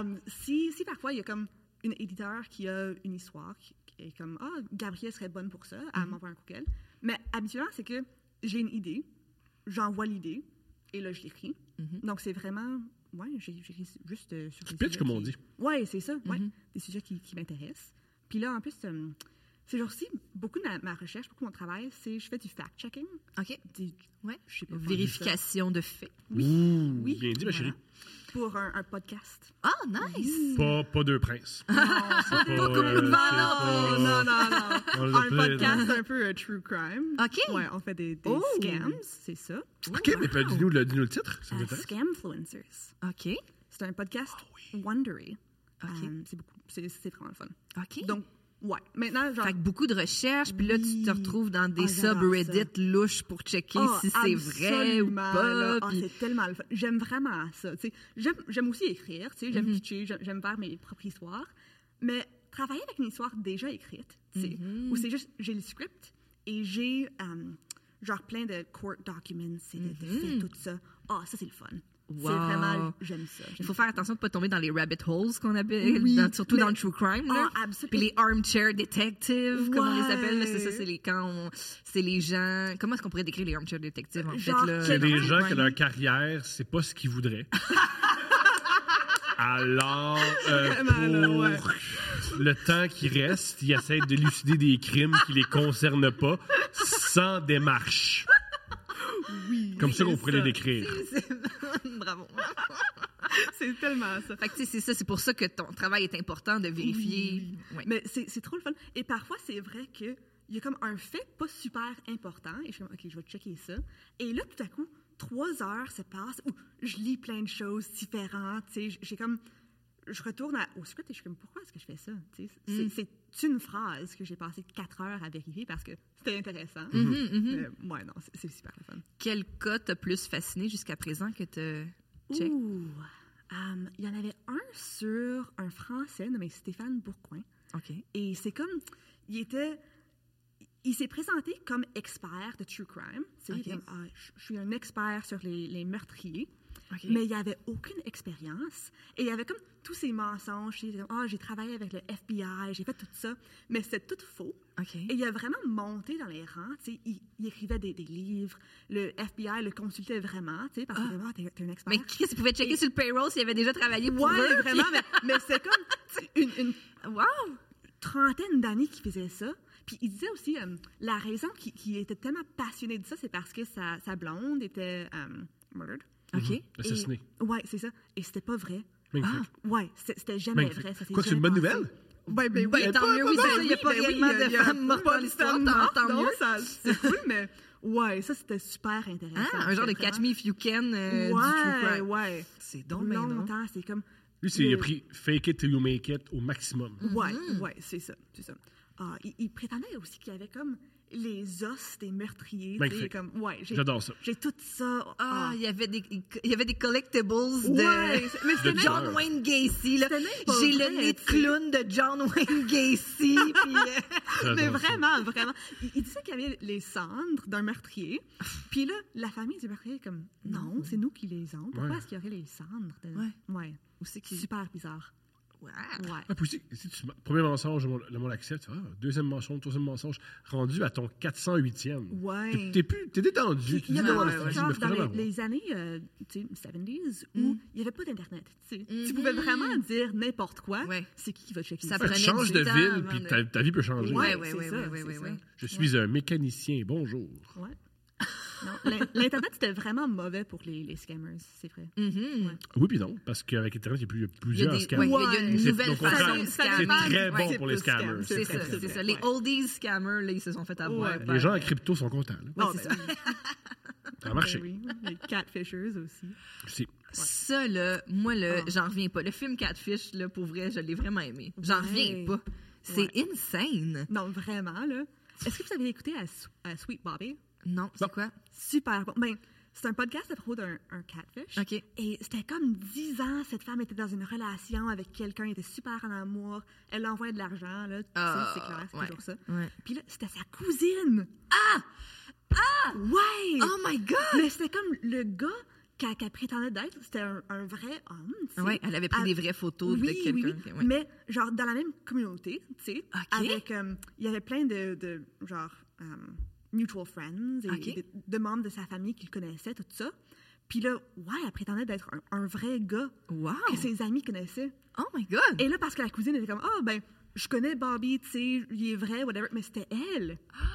Si parfois, il y a comme une éditeur qui a une histoire qui est comme « Ah, Gabrielle serait bonne pour ça », elle m'envoie un courriel. Mais habituellement, c'est que j'ai une idée, j'envoie l'idée, et là, je l'écris. Donc, c'est vraiment... Ouais, j'écris juste sur Tu des pitches, sujets comme on dit. Ouais, c'est ça, ouais. Des sujets qui m'intéressent. Puis là, en plus, ces jours-ci, beaucoup de ma recherche, beaucoup de mon travail, c'est je fais du fact-checking. OK. Ouais, je sais pas. Vérification de faits. Oui. Bien dit, ma chérie. pour un podcast. Ah, nice! Pas deux princes. Non, pas On un les a podcast un peu true crime. OK. Ouais, on fait des Oh. scams, c'est ça. OK, mais dis-nous le titre. Ça nous intéresse. Scamfluencers. OK. C'est un podcast Wondery. OK. C'est beaucoup. C'est vraiment le fun. OK. Donc, ouais. Maintenant, genre. Fait que beaucoup de recherches, puis là, tu te retrouves dans des j'adore subreddits louches pour checker si c'est vrai ou absolument, pas. là. puis- C'est tellement le fun. J'aime vraiment ça. tu sais. J'aime aussi écrire, tu sais, j'aime pitcher, j'aime faire mes propres histoires. Mais travailler avec une histoire déjà écrite, tu sais, où c'est juste, j'ai le script et j'ai genre plein de court documents, et de faits, tout ça. Ah, ça, c'est le fun. Wow. C'est vraiment, j'aime ça. Il faut faire attention de ne pas tomber dans les rabbit holes qu'on appelle, Oui, surtout mais- dans le true crime. Là. Ah, absolument. Puis les armchair detectives, comme on les Ouais. appelle. Là, c'est ça, c'est les c'est les gens. Comment est-ce qu'on pourrait décrire les armchair detectives en Genre, fait là? C'est des gens Ouais. que leur carrière, c'est pas ce qu'ils voudraient. Alors, Vraiment, là, pour le temps qui reste, ils essaient d'élucider des crimes qui les concernent pas sans démarche. Oui. Comme ça qu'on c'est pourrait les décrire. Bravo. C'est tellement ça. Fait que tu sais, c'est ça, c'est pour ça que ton travail est important de vérifier. Ouais. Mais c'est trop le fun. Et parfois, c'est vrai qu'il y a comme un fait pas super important. Et je suis comme, OK, je vais checker ça. Et là, tout à coup, 3 heures se passent où je lis plein de choses différentes. Tu sais, j'ai comme... Je retourne au script et je suis comme, pourquoi est-ce que je fais ça? Tu sais, c'est une phrase que j'ai passé 4 heures à vérifier parce que c'était intéressant. Ouais, non, c'est super le fun. Quel cas t'a plus fasciné jusqu'à présent que tu check? Ouh! Il y en avait un sur un Français nommé Stéphane Bourcoing. OK. Et c'est comme, il s'est présenté comme expert de true crime. Tu sais, OK. comme, je suis un expert sur les meurtriers. OK. Mais il n'y avait aucune expérience. Et il y avait comme tous ces mensonges. J'ai travaillé avec le FBI, j'ai fait tout ça. Mais c'était tout faux. OK. Et il a vraiment monté dans les rangs. Tu sais, il écrivait des livres. Le FBI le consultait vraiment, tu sais, parce que t'es un expert. Mais Chris, il pouvait checker sur le payroll s'il avait déjà travaillé pour Ouais, eux. vraiment. Mais c'est comme une Wow! trentaine d'années qu'il faisait ça. Puis il disait aussi, la raison qu'il était tellement passionné de ça, c'est parce que sa blonde était murdered. OK. Assassiné. Ouais, c'est ça. Et c'était pas vrai. Magnifique. Ouais, c'était jamais Magnifique. vrai. Ça s'est Quoi, c'est une jamais bonne passé. nouvelle? Ben, tant mieux, oui, c'est ça. Il n'y a pas réellement de femme morte dans l'histoire. Tant non, mieux. c'est cool, mais ouais, ça, c'était super intéressant. Ah, un genre de C'était Catch vraiment- Me If You Can du true crime. Ouais. C'est donc bien drôle. Longtemps, c'est comme... Lui, il a pris fake it till you make it au maximum. Ouais, c'est ça, c'est ça. Il prétendait aussi qu'il y avait comme les os des meurtriers. tu sais, Magnifique. comme, ouais, J'adore ça. J'ai tout ça. Ah, il y avait des collectibles Ouais, de mais c'était de John tueurs. Wayne Gacy. Là. C'était même pas J'ai vrai, le nez de tu sais. clown de John Wayne Gacy. Puis, J'adore Mais ça. vraiment, vraiment. Il disait qu'il y avait les cendres d'un meurtrier. Puis là, la famille du meurtrier est comme, non, c'est nous qui les avons. Pourquoi Ouais. est-ce qu'il y aurait les cendres? Ouais. Où c'est super bizarre. wow. Ouais. Ah, puis aussi, premier mensonge, le monde accepte. Deuxième mensonge, troisième mensonge, rendu à ton 408e. Ouais. T'es détendu. Il y a dis, non, vraiment je genre me ferai dans jamais avoir. les années 70s où il n'y avait pas d'Internet. Tu pouvais vraiment dire n'importe quoi. Ouais. C'est qui va checker Ça ça? Ouais, tu prenait changes du de temps ville, avant puis de- ta vie peut changer. Ouais, Ouais, c'est ouais, ça, ouais, ouais, c'est ouais. ça. Je suis un mécanicien, bonjour. Ouais. Non, l'Internet, c'était vraiment mauvais pour les scammers, c'est vrai. Oui, puis non, parce qu'avec Internet, il y a plusieurs scams. ouais, il y a une C'est- nouvelle au contraire, façon de c'est scammer. très bon Ouais. pour les scammers. C'est ça, vrai, c'est ça. vrai. Les oldies scammers, là, ils se sont fait avoir. Ouais. par- Les gens en crypto sont contents. là. Ouais, Oh, c'est ben ça. oui. Ça a marché. Ben oui, les catfishers aussi. C'est- Ça, là, moi, là, j'en reviens pas. Le film Catfish, là, pour vrai, je l'ai vraiment aimé. J'en reviens pas. C'est insane. Non, vraiment, là. Est-ce que vous avez écouté à Sweet Bobby? Non, c'est quoi? Super bon. Ben, c'est un podcast à propos d'un catfish. OK. Et c'était comme 10 ans, cette femme était dans une relation avec quelqu'un, elle était super en amour, elle envoyait de l'argent, là. Tu sais, c'est clair, c'est ouais. toujours ça. Ouais. Puis là, c'était sa cousine. Ouais! Oh my God! Mais c'était comme le gars qu'elle prétendait d'être, c'était un vrai homme, tu sais. Ouais, elle avait pris des vraies photos de quelqu'un. Oui. Ouais. Mais genre dans la même communauté, tu sais, OK. avec il y avait plein de genre mutual friends et OK. de membres de sa famille qu'il connaissait, tout ça. Puis là, ouais, elle prétendait d'être un vrai gars Wow! que ses amis connaissaient. Oh my God! Et là, parce que la cousine était comme, ben, je connais Bobby, tu sais, il est vrai, whatever, mais c'était elle.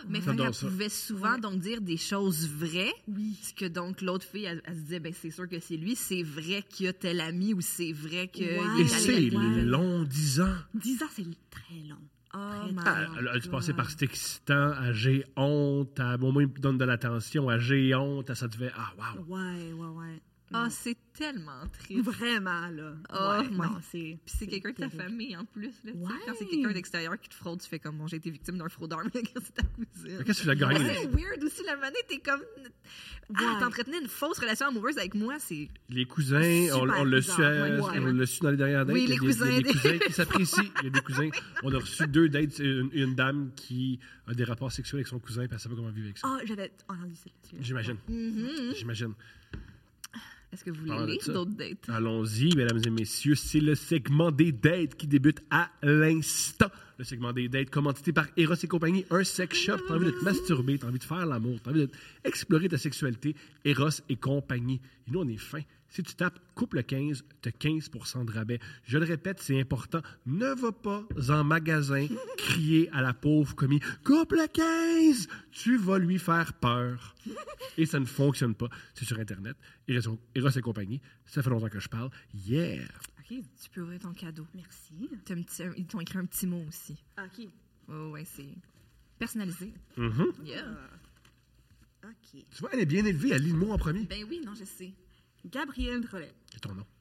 Mais J'adore elle ça. pouvait souvent donc dire des choses vraies. Oui. Ce que donc l'autre fille, elle se disait, ben c'est sûr que c'est lui, c'est vrai qu'il y a tel ami ou c'est vrai qu'il Ouais. est Et allé c'est à l'école. long, 10 ans. 10 ans, c'est très long. Oh my Elle a dû passer God. par c'est excitant, à j'ai honte, à au moins il me donne de l'attention, à j'ai honte, à ça devait. Ah, wow. Ouais. Ah, c'est tellement triste. Vraiment, là. Oh ouais, my- non, c'est... Puis c'est quelqu'un de ta terrible. famille en plus. Là, tu sais. Ouais. Quand c'est quelqu'un d'extérieur qui te fraude, tu fais comme bon, j'ai été victime d'un fraudeur, mais c'est ta cousine. Mais qu'est-ce que tu l'as gagné? Ouais, c'est weird aussi, la manée, t'es comme. Ah, t'entretenais une fausse relation amoureuse avec moi, c'est. Les cousins, on Super l'a su, bizarre, ouais. on l'a su dans les dernières dates. Oui, Il y a les des- cousins. Il y a des cousins qui s'apprécient. Il y a des cousins. On a reçu 2 dates. Une dame qui a des rapports sexuels avec son cousin, puis elle ne sait pas comment vivre avec ça. Ah, j'avais entendu ça là-dessus. J'imagine. Mm-hmm. J'imagine. Est-ce que vous Parlant voulez de ça. lire d'autres dates? Allons-y, mesdames et messieurs. C'est le segment des dates qui débute à l'instant. Le segment des dates, commandité par Eros et compagnie, un sex shop. T'as envie de te masturber, t'as envie de faire l'amour, t'as envie d'explorer ta sexualité. Eros et compagnie. Et nous, on est fin. Si tu tapes couple 15, tu as 15% de rabais. Je le répète, c'est important. Ne va pas en magasin crier à la pauvre commis « Couple 15! » Tu vas lui faire peur. Et ça ne fonctionne pas. C'est sur Internet. Eros et compagnie. Ça fait longtemps que je parle. Yeah! OK, Tu peux ouvrir ton cadeau. merci. Ils t'ont écrit un petit mot aussi. OK. Oh, ouais, c'est personnalisé. Mhm. Yeah. OK. Tu vois, elle est bien élevée. Elle lit le mot en premier. Ben oui, non, je sais. Gabrielle Drolet. C'est ton nom.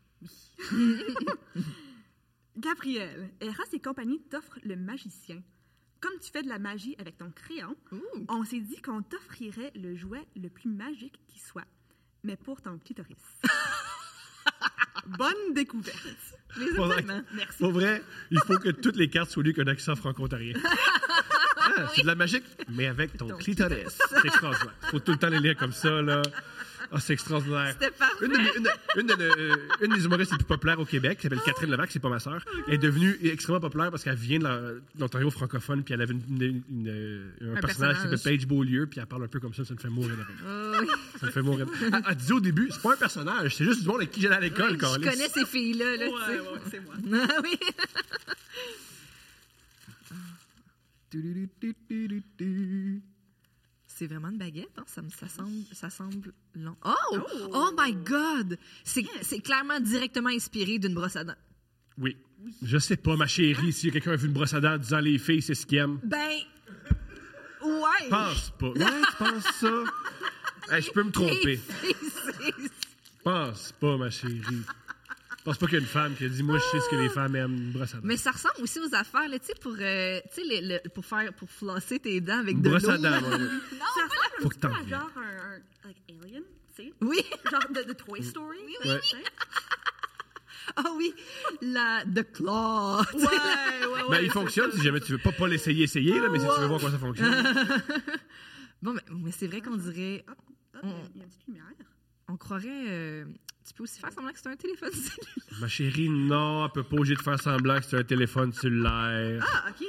Gabrielle, Eros et compagnie t'offrent le magicien. Comme tu fais de la magie avec ton crayon, Ouh. on s'est dit qu'on t'offrirait le jouet le plus magique qui soit, mais pour ton clitoris. Bonne découverte. Les Pour vrai, événements. Merci. pour vrai, il faut que toutes les cartes soient lues qu'un accent franco-ontarien. Ah, c'est de la magique, mais avec ton clitoris. C'est extraordinaire. Il faut tout le temps les lire comme ça, là. Ah, c'est extraordinaire. C'était parfait. Une des humoristes les plus populaires au Québec, qui s'appelle Catherine Levac, c'est pas ma sœur, est devenue extrêmement populaire parce qu'elle vient de l'Ontario francophone, puis elle avait un personnage qui s'appelle Paige Beaulieu, puis elle parle un peu comme ça me fait mourir de rire. Oh, oui. Ça me fait mourir de rire. Elle disait au début, c'est pas un personnage, c'est juste du monde avec qui j'allais à l'école. Oui, je connais ces filles-là. Là, tu sais. Ouais, c'est moi. Ah oui. C'est vraiment une baguette, hein? Ça semble long. Oh my God! C'est clairement directement inspiré d'une brosse à dents. Oui. Je sais pas, ma chérie, si quelqu'un a vu une brosse à dents en disant les filles, c'est ce qu'ils aiment. Ben, ouais. Pense pas. Ouais, tu penses ça? Hey, je peux me tromper. Pense pas, ma chérie. Pense pas qu'il y a une femme qui a dit, moi, je sais ce que les femmes aiment, une brosse à dents. Mais ça ressemble aussi aux affaires, là, tu sais, pour flosser tes dents avec Une de l'eau. brosse à dents, là. ouais, ouais. Ça ressemble Faut un que petit peu t'en à reviennes. genre un like Alien, tu sais? Oui. Genre de Toy Story. Oui. Ouais. Ah oui, the claw. Ouais. Ben, il fonctionne si jamais tu veux pas l'essayer, là, mais si tu veux voir comment ça fonctionne. Bon, mais c'est vrai qu'on dirait... Il y a une petite lumière. On croirait... tu peux aussi faire semblant que c'est un téléphone cellulaire. Ma chérie, non, elle peut pas obligé de faire semblant que c'est un téléphone cellulaire. Ah, OK.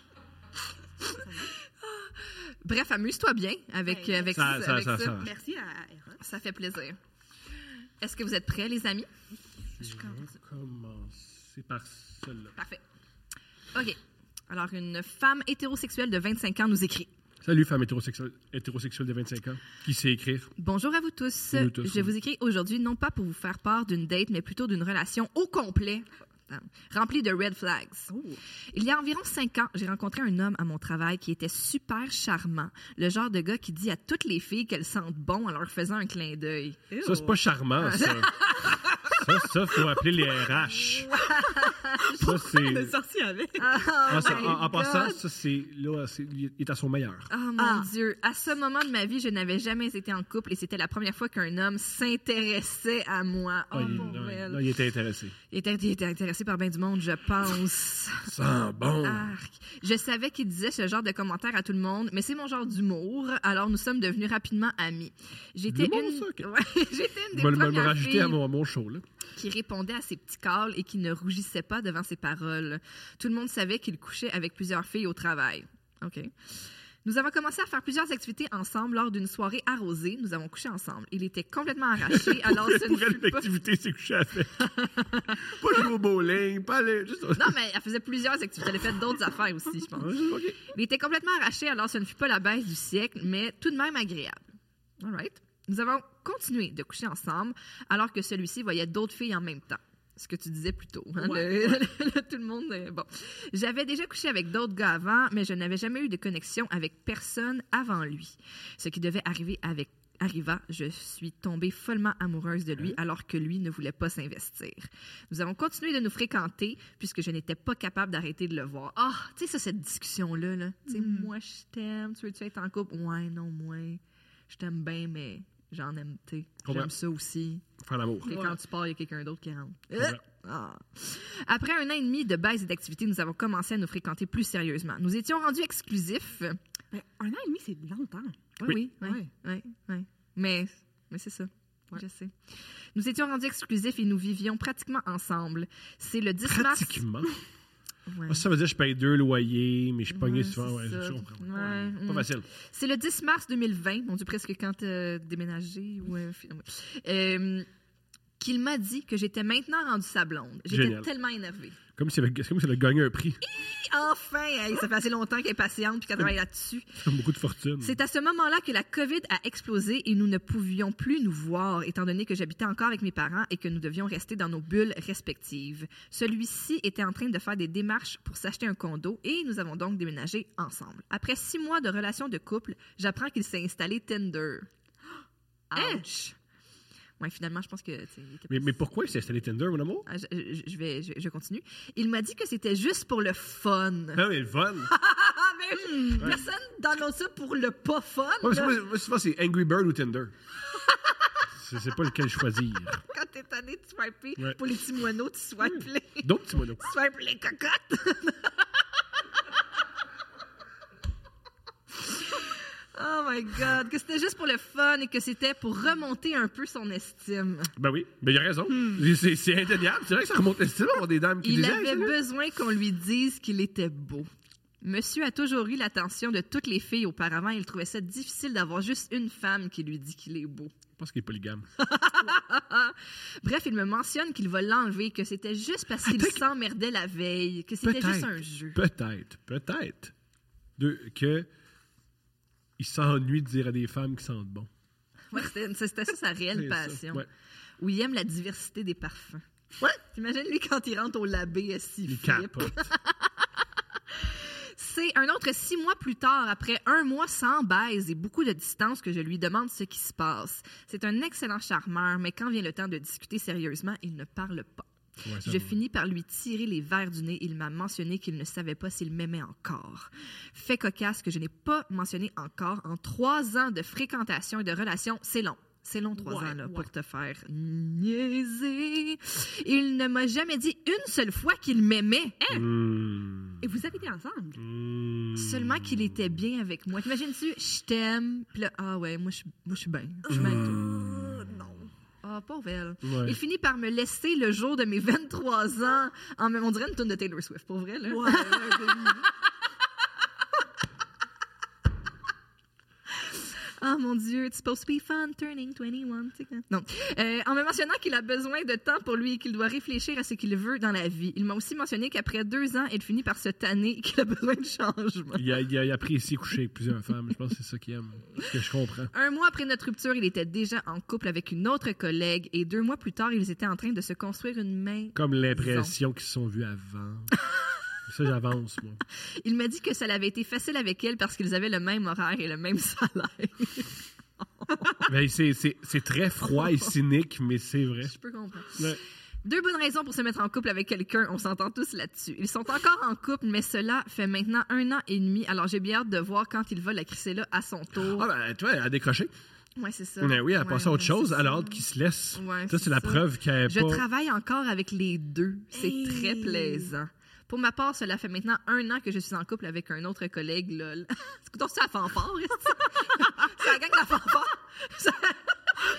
Bref, amuse-toi bien avec Ben, avec ça ça. va. Merci à Eros. Ça fait plaisir. Est-ce que vous êtes prêts, les amis? Je vais commencer par celle-là. Parfait. OK. Alors, une femme hétérosexuelle de 25 ans nous écrit. Salut, femme hétérosexuelle de 25 ans. Qui sait écrire? Bonjour à vous tous. Nous tous, Je oui. vous écris aujourd'hui non pas pour vous faire part d'une date, mais plutôt d'une relation au complet, remplie de red flags. Il y a environ 5 ans, j'ai rencontré un homme à mon travail qui était super charmant. Le genre de gars qui dit à toutes les filles qu'elles sentent bon en leur faisant un clin d'œil. Ça, c'est pas charmant, ça. Ça, faut appeler les RH. Ça, c'est... Sorti avec. En passant, ça, c'est... Là, il est à son meilleur. Oh mon Dieu. À ce moment de ma vie, je n'avais jamais été en couple et c'était la première fois qu'un homme s'intéressait à moi. Oh, Là, il était intéressé. Il était intéressé par bien du monde, je pense. Ça sent bon. Arc. Je savais qu'il disait ce genre de commentaires à tout le monde, mais c'est mon genre d'humour, alors nous sommes devenus rapidement amis. J'étais L'humour, une... ça, ok. Ouais, j'étais une des Je vais me premières rajouter filles à mon show, là. qui répondait à ses petits calls et qui ne rougissait pas devant ses paroles. Tout le monde savait qu'il couchait avec plusieurs filles au travail. OK. Nous avons commencé à faire plusieurs activités ensemble lors d'une soirée arrosée. Nous avons couché ensemble. Il était complètement arraché, alors ce ne Pour elle, fut pas... l'activité, c'est coucher avec. Pas jouer au bowling, pas aller... Juste... Non, mais elle faisait plusieurs activités. Elle a fait d'autres affaires aussi, je pense. OK. Il était complètement arraché, alors ce ne fut pas la baisse du siècle, mais tout de même agréable. All right. Nous avons continué de coucher ensemble, alors que celui-ci voyait d'autres filles en même temps. Ce que tu disais plus tôt. Hein, tout le monde... bon. J'avais déjà couché avec d'autres gars avant, mais je n'avais jamais eu de connexion avec personne avant lui. Ce qui devait arriva, je suis tombée follement amoureuse de lui alors que lui ne voulait pas s'investir. Nous avons continué de nous fréquenter puisque je n'étais pas capable d'arrêter de le voir. Ah, tu sais ça, cette discussion-là, là. Tu sais, moi, je t'aime, tu veux-tu être en couple? Ouais, non, moi, je t'aime bien, mais j'en aime, tu sais. J'aime ça aussi. Faire l'amour. Et quand tu pars, il y a quelqu'un d'autre qui rentre. Après 1 an et demi de baisse et d'activité, nous avons commencé à nous fréquenter plus sérieusement. Nous étions rendus exclusifs. Ben, 1 an et demi, c'est longtemps. Oui. Mais c'est ça. Ouais. Je sais. Nous étions rendus exclusifs et nous vivions pratiquement ensemble. C'est le 10 mars... Pratiquement? Ouais. Ça veut dire que je paye 2 loyers, mais je suis pogné souvent. Ouais, je comprends. Ouais. Pas facile. C'est le 10 mars 2020, mon Dieu, presque quand t'as déménagé. Qu'il m'a dit que j'étais maintenant rendue sa blonde. J'étais Génial. tellement énervée. Comme si elle avait gagné un prix. Enfin! Hey, ça fait assez longtemps qu'elle est patiente puis qu'elle travaille là-dessus. Beaucoup de fortune. C'est à ce moment-là que la COVID a explosé et nous ne pouvions plus nous voir, étant donné que j'habitais encore avec mes parents et que nous devions rester dans nos bulles respectives. Celui-ci était en train de faire des démarches pour s'acheter un condo et nous avons donc déménagé ensemble. Après 6 mois de relation de couple, j'apprends qu'il s'est installé Tinder. Ouch! Ouais, finalement, je pense que... Mais pourquoi il s'est installé Tinder, mon amour? Je continue. Il m'a dit que c'était juste pour le fun. Ah, mais le fun! Personne download ça pour le pas fun. Ouais, moi, souvent, c'est Angry Bird ou Tinder. c'est pas lequel choisir. Quand t'es tanné de swiper pour les petits moineaux, tu swipes les... D'autres petits moineaux. Tu swipes les cocottes. Oh my God, que c'était juste pour le fun et que c'était pour remonter un peu son estime. Ben oui, ben il a raison. C'est indéniable. C'est vrai que ça remonte l'estime avoir des dames qui Il disaient... avait besoin qu'on lui dise qu'il était beau. Monsieur a toujours eu l'attention de toutes les filles auparavant. Il trouvait ça difficile d'avoir juste une femme qui lui dit qu'il est beau. Je pense qu'il est polygame. Bref, il me mentionne qu'il va l'enlever, que c'était juste parce qu'il s'emmerdait la veille, que c'était juste un jeu. Peut-être. Que il s'ennuie de dire à des femmes qui sentent bon. Ouais, c'était ça sa réelle passion. Ouais. Où il aime la diversité des parfums. Ouais. T'imagines, lui, quand il rentre au labé, il capote. C'est un autre 6 mois plus tard, après 1 mois sans baise et beaucoup de distance, que je lui demande ce qui se passe. C'est un excellent charmeur, mais quand vient le temps de discuter sérieusement, il ne parle pas. Ouais, je finis par lui tirer les verres du nez. Il m'a mentionné qu'il ne savait pas s'il m'aimait encore. Fait cocasse que je n'ai pas mentionné encore. En 3 ans de fréquentation et de relation, c'est long. C'est long, 3 ans, là, pour te faire niaiser. Il ne m'a jamais dit une seule fois qu'il m'aimait. Et vous avez été ensemble? Seulement qu'il était bien avec moi. T'imagines-tu? Je t'aime. Puis là, ah ouais, moi, je suis bien. Je suis bien avec toi. Non. Ah, pauvre elle. Ouais. Il finit par me laisser le jour de mes 23 ans. On dirait une toune de Taylor Swift, pour vrai, là. Ouais. Oh mon Dieu, it's supposed to be fun, turning 21. Non. En me mentionnant qu'il a besoin de temps pour lui et qu'il doit réfléchir à ce qu'il veut dans la vie. Il m'a aussi mentionné qu'après 2 ans, il finit par se tanner et qu'il a besoin de changement. Il apprécie coucher avec plusieurs femmes. Je pense que c'est ça qu'il aime. Ce que je comprends. 1 mois après notre rupture, il était déjà en couple avec une autre collègue et 2 mois plus tard, ils étaient en train de se construire une maison. Comme l'impression qu'ils se sont vus avant. Ça, j'avance, moi. Il m'a dit que ça avait été facile avec elle parce qu'ils avaient le même horaire et le même salaire. Ben, c'est très froid et cynique, mais c'est vrai. Je peux comprendre. Ouais. 2 bonnes raisons pour se mettre en couple avec quelqu'un. On s'entend tous là-dessus. Ils sont encore en couple, mais cela fait maintenant 1 an et demi. Alors, j'ai bien hâte de voir quand il va la crisser là à son tour. Ah, ben, tu vois, elle a décroché. Oui, c'est ça. Oui, elle a passé à autre chose. Elle a hâte qu'il se laisse. Ouais, ça, c'est la preuve qu'elle Je travaille encore avec les 2. C'est très plaisant. Pour ma part, cela fait maintenant 1 an que je suis en couple avec un autre collègue, lol. C'est la fanfare, c'est la gang de la fanfare.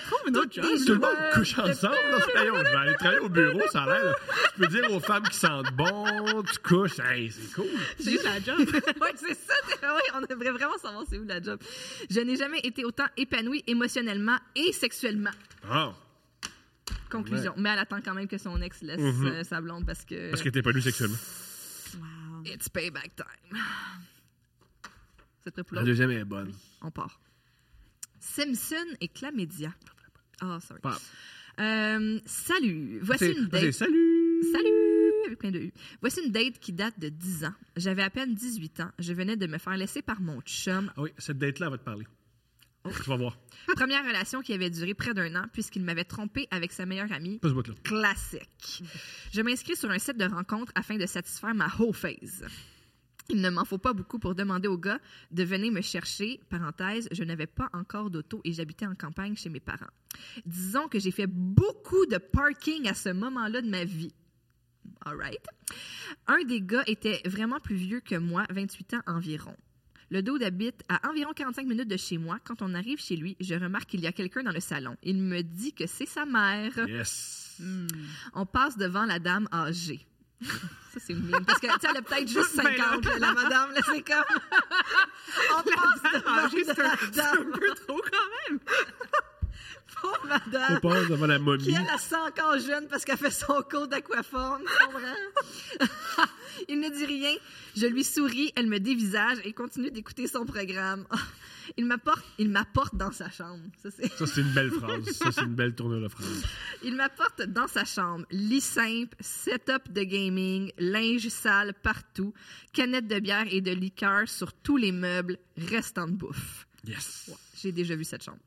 Trouve une autre job. Tout le monde couche ensemble. Là, hey, je vais aller travailler au bureau, ça a l'air. Là. Tu peux dire aux femmes qui sentent bon, tu couches. Hey, c'est cool. C'est où la job? Oui, c'est ça. Oui, on devrait vraiment savoir c'est où la job. Je n'ai jamais été autant épanouie émotionnellement et sexuellement. Oh. Conclusion. Ouais. Mais elle attend quand même que son ex laisse sa blonde parce que... Parce que t'es pas lu sexuellement. Wow. It's payback time. C'est prêt pour La l'autre? deuxième est bonne. On part. Simpson et chlamydia. Ah, sorry. Pas. Salut. Voici une date. Salut. Salut! Avec plein de U. Voici une date qui date de 10 ans. J'avais à peine 18 ans. Je venais de me faire laisser par mon chum. Ah oui, cette date-là, elle va te parler. Tu vas voir. Première relation qui avait duré près d'1 an puisqu'il m'avait trompé avec sa meilleure amie. Pas ce bout-là. Classique. Je m'inscris sur un site de rencontre afin de satisfaire ma whole phase. Il ne m'en faut pas beaucoup pour demander au gars de venir me chercher. Parenthèse, je n'avais pas encore d'auto et j'habitais en campagne chez mes parents. Disons que j'ai fait beaucoup de parking à ce moment-là de ma vie. All right. Un des gars était vraiment plus vieux que moi, 28 ans environ. Le dude habite à environ 45 minutes de chez moi. Quand on arrive chez lui, je remarque qu'il y a quelqu'un dans le salon. Il me dit que c'est sa mère. Yes. On passe devant la dame âgée. Ça, c'est mignon. Parce que, tu sais, elle a peut-être juste 50, là, la madame, là, c'est comme... On passe devant la C'est un dame. peu trop quand même. Pauvre madame. Faut pas devant la momie. Qui, elle sent encore jeune parce qu'elle fait son cours d'aquaforme. Tu comprends? Il ne dit rien. Je lui souris, elle me dévisage et continue d'écouter son programme. Il m'apporte dans sa chambre. Ça, c'est une belle phrase. Ça, c'est une belle tournure de phrase. Il m'apporte dans sa chambre. Lit simple, setup de gaming, linge sale partout, canettes de bière et de liqueur sur tous les meubles, restant de bouffe. Yes. Ouais, j'ai déjà vu cette chambre.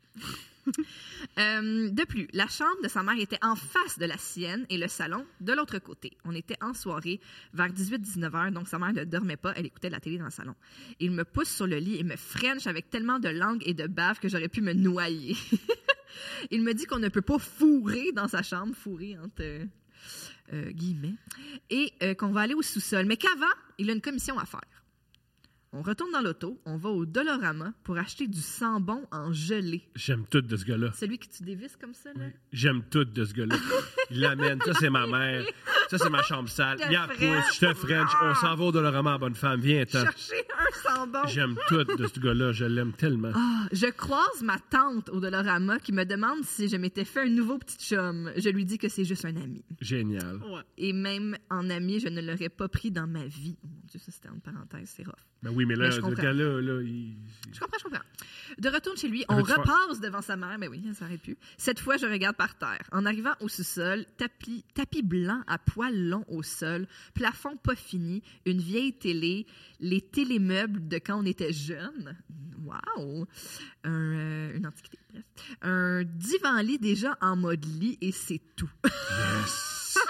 De plus, la chambre de sa mère était en face de la sienne et le salon de l'autre côté. On était en soirée vers 18-19 heures, donc sa mère ne dormait pas, elle écoutait la télé dans le salon. Il me pousse sur le lit et me french avec tellement de langue et de bave que j'aurais pu me noyer. Il me dit qu'on ne peut pas fourrer dans sa chambre, fourrer entre guillemets, et qu'on va aller au sous-sol. Mais qu'avant, il a une commission à faire. On retourne dans l'auto, on va au Dollarama pour acheter du sambon en gelée. J'aime tout de ce gars-là. Celui que tu dévisses comme ça, là? J'aime tout de ce gars-là. Il l'amène. Ça, c'est ma mère. Ça, c'est ma chambre sale. Il y a pousse, je te French. On s'en va au Dollarama, bonne femme. Viens-t'en. Chercher un sambon. J'aime tout de ce gars-là. Je l'aime tellement. Je croise ma tante au Dollarama qui me demande si je m'étais fait un nouveau petit chum. Je lui dis que c'est juste un ami. Génial. Ouais. Et même en ami, je ne l'aurais pas pris dans ma vie. Oh mon Dieu, ça c'était entre parenthèses, c'est rough. Ben oui, mais là, Mais je ce comprends. gars-là, il... Je comprends. De retour chez lui, on Avec repasse devant sa mère. Ben oui, ça aurait pu. Cette fois, je regarde par terre. En arrivant au sous-sol, tapis blanc à poils longs au sol, plafond pas fini, une vieille télé, les télémeubles de quand on était jeune. Wow! Une antiquité, bref. Un divan-lit déjà en mode lit et c'est tout. Yes!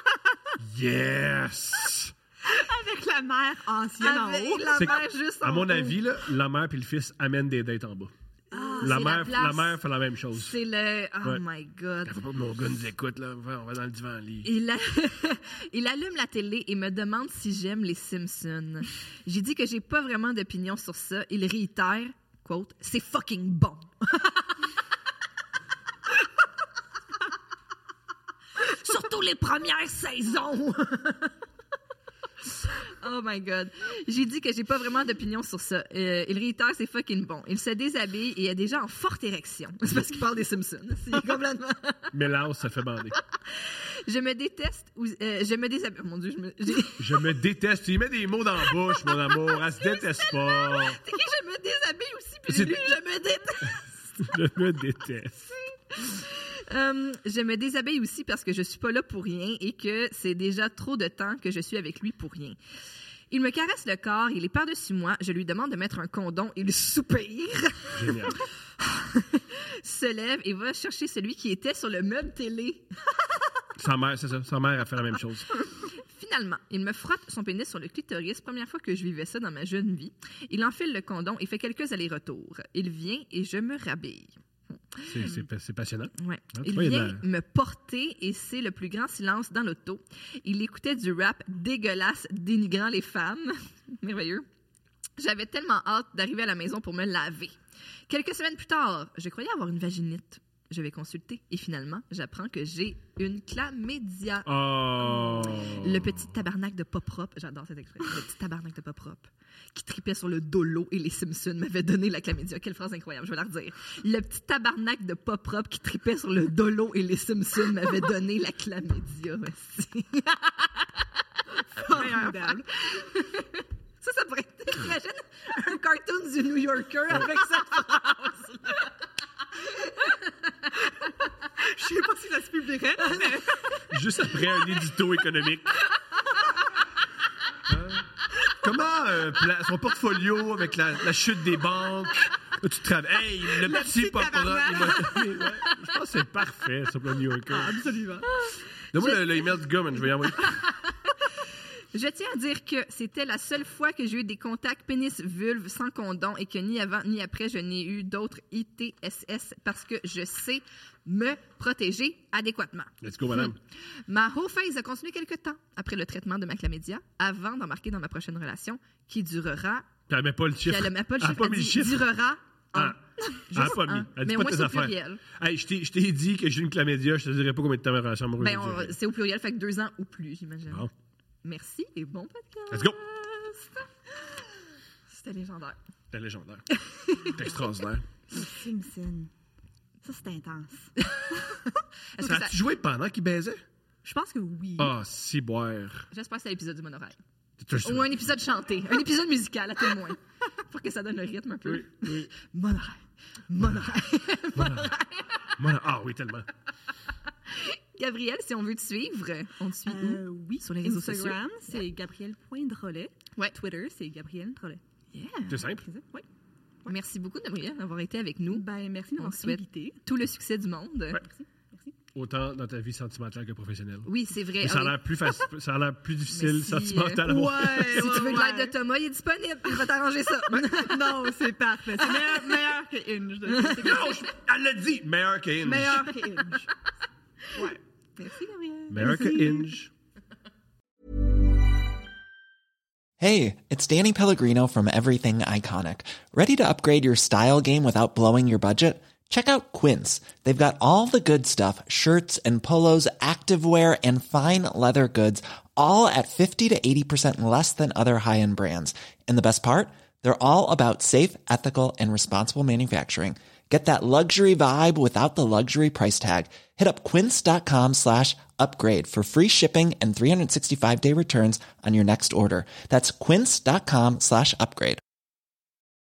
Yes! Avec la mère ancienne en Avec haut. la C'est- mère juste À en mon haut. avis, là, la mère et le fils amènent des dates en bas. La c'est mère place. fait la même chose. C'est le... Oh Ouais. my God. Faut pas que mon gars nous écoute, là. On va dans le divan-lit. Il allume la télé et me demande si j'aime les Simpsons. J'ai dit que j'ai pas vraiment d'opinion sur ça. Il réitère, quote, « C'est fucking bon! » Surtout les premières saisons! Oh my God. J'ai dit que j'ai pas vraiment d'opinion sur ça. Il réitère, c'est fucking bon. Il se déshabille et est déjà en forte érection. C'est parce qu'il parle des Simpsons. C'est complètement... Mais là, ça fait bander. Je me déteste ou je me déshabille. Oh mon Dieu, Je me déteste. Tu y mets des mots dans la bouche, mon amour. Elle se déteste pas. C'est que je me déshabille aussi, puis C'est- lui, je me déteste. Je me déteste. Je me déshabille aussi parce que je suis pas là pour rien et que c'est déjà trop de temps que je suis avec lui pour rien. Il me caresse le corps, il est par-dessus moi, je lui demande de mettre un condom, il soupire, Génial. se lève et va chercher celui qui était sur le meuble télé. Sa mère, c'est ça. Sa mère a fait la même chose. Finalement, il me frotte son pénis sur le clitoris, première fois que je vivais ça dans ma jeune vie. Il enfile le condom et fait quelques allers-retours. Il vient et je me rhabille. C'est passionnant. Ouais. Ah, tu Il vois, il y a vient de me porter et c'est le plus grand silence dans l'auto. Il écoutait du rap dégueulasse dénigrant les femmes. Merveilleux. J'avais tellement hâte d'arriver à la maison pour me laver. Quelques semaines plus tard, je croyais avoir une vaginite. Je vais consulter et finalement, j'apprends que j'ai une chlamydia. Oh. Le petit tabarnak de pas propre, j'adore cette expression, le petit tabarnak de pas propre, qui tripait sur le dolo et les Simpsons m'avait donné la chlamydia. Quelle phrase incroyable, je vais la redire. Le petit tabarnak de pas propre qui tripait sur le dolo et les Simpsons m'avait donné la chlamydia. Formidable. Ça pourrait être, imagine, un cartoon du New Yorker avec cette phrase. Je sais pas si ça se publierait, mais... Juste après un édito économique. Comment son portfolio avec la chute des banques? Là, tu travailles. Hey, le petit pas propre. Je pense que c'est parfait, ça, pour le New Yorker. Absolument. Donne-moi l'email du gars, man, je vais y envoyer. Je tiens à dire que c'était la seule fois que j'ai eu des contacts pénis-vulve sans condom et que ni avant ni après, je n'ai eu d'autres ITSS parce que je sais me protéger adéquatement. Let's go, madame. Ma whole phase a continué quelques temps après le traitement de ma chlamydia avant d'embarquer dans ma prochaine relation qui durera... Puis elle met pas le chiffre. Elle met pas le Elle a chiffre. pas elle mis le dit chiffre. durera Elle n'a pas un. mis. Elle dit Mais pas au moins, tes c'est au affaires. pluriel. Hey, je t'ai dit que j'ai une chlamydia, je te dirais pas combien de temps ma relation amoureuse Ben, durait. c'est au pluriel, fait que 2 ans ou plus, j'imagine. Bon. Merci et bon podcast. Let's go. C'était légendaire. C'était légendaire. C'était extraordinaire. Les Simpsons. Ça, c'est intense. Est-ce Ça que a-tu joué pendant qu'il baisait? Je pense que oui. Ah, si boire. J'espère que c'est l'épisode du monorail. C'est Ou un épisode chanté. Un épisode musical, à tout le moins. Pour que ça donne le rythme un peu. Oui, oui. Monorail. Monorail. Ah oui, tellement. Gabrielle, si on veut te suivre, on te suit où? Oui. Sur les réseaux Instagram, c'est Gabrielle.Drolet. Ouais. Twitter, c'est Gabrielle Drolet. Yeah. C'est simple. C'est ça? Oui. Merci beaucoup, Gabrielle, d'avoir été avec nous. Ben, merci de On m'avoir souhaite invité. tout le succès du monde. Ouais. Merci. Autant dans ta vie sentimentale que professionnelle. Oui, c'est vrai. Mais ça a l'air plus facile, ça a l'air plus difficile Mais si, sentimentalement. Si tu veux de l'aide de Thomas, il est disponible. Il va t'arranger ça. Non, c'est parfait. C'est meilleur que Inge. Elle l'a dit, meilleur que Inge. Meilleur que Inge. Ouais. Merci, Gabrielle. Meilleur que Inge. Hey, it's Danny Pellegrino from Everything Iconic. Ready to upgrade your style game without blowing your budget? Check out Quince. They've got all the good stuff, shirts and polos, activewear, and fine leather goods, all at 50 to 80% less than other high-end brands. And the best part? They're all about safe, ethical, and responsible manufacturing. Get that luxury vibe without the luxury price tag. Hit up quince.com/upgrade for free shipping and 365-day returns on your next order. That's quince.com/upgrade.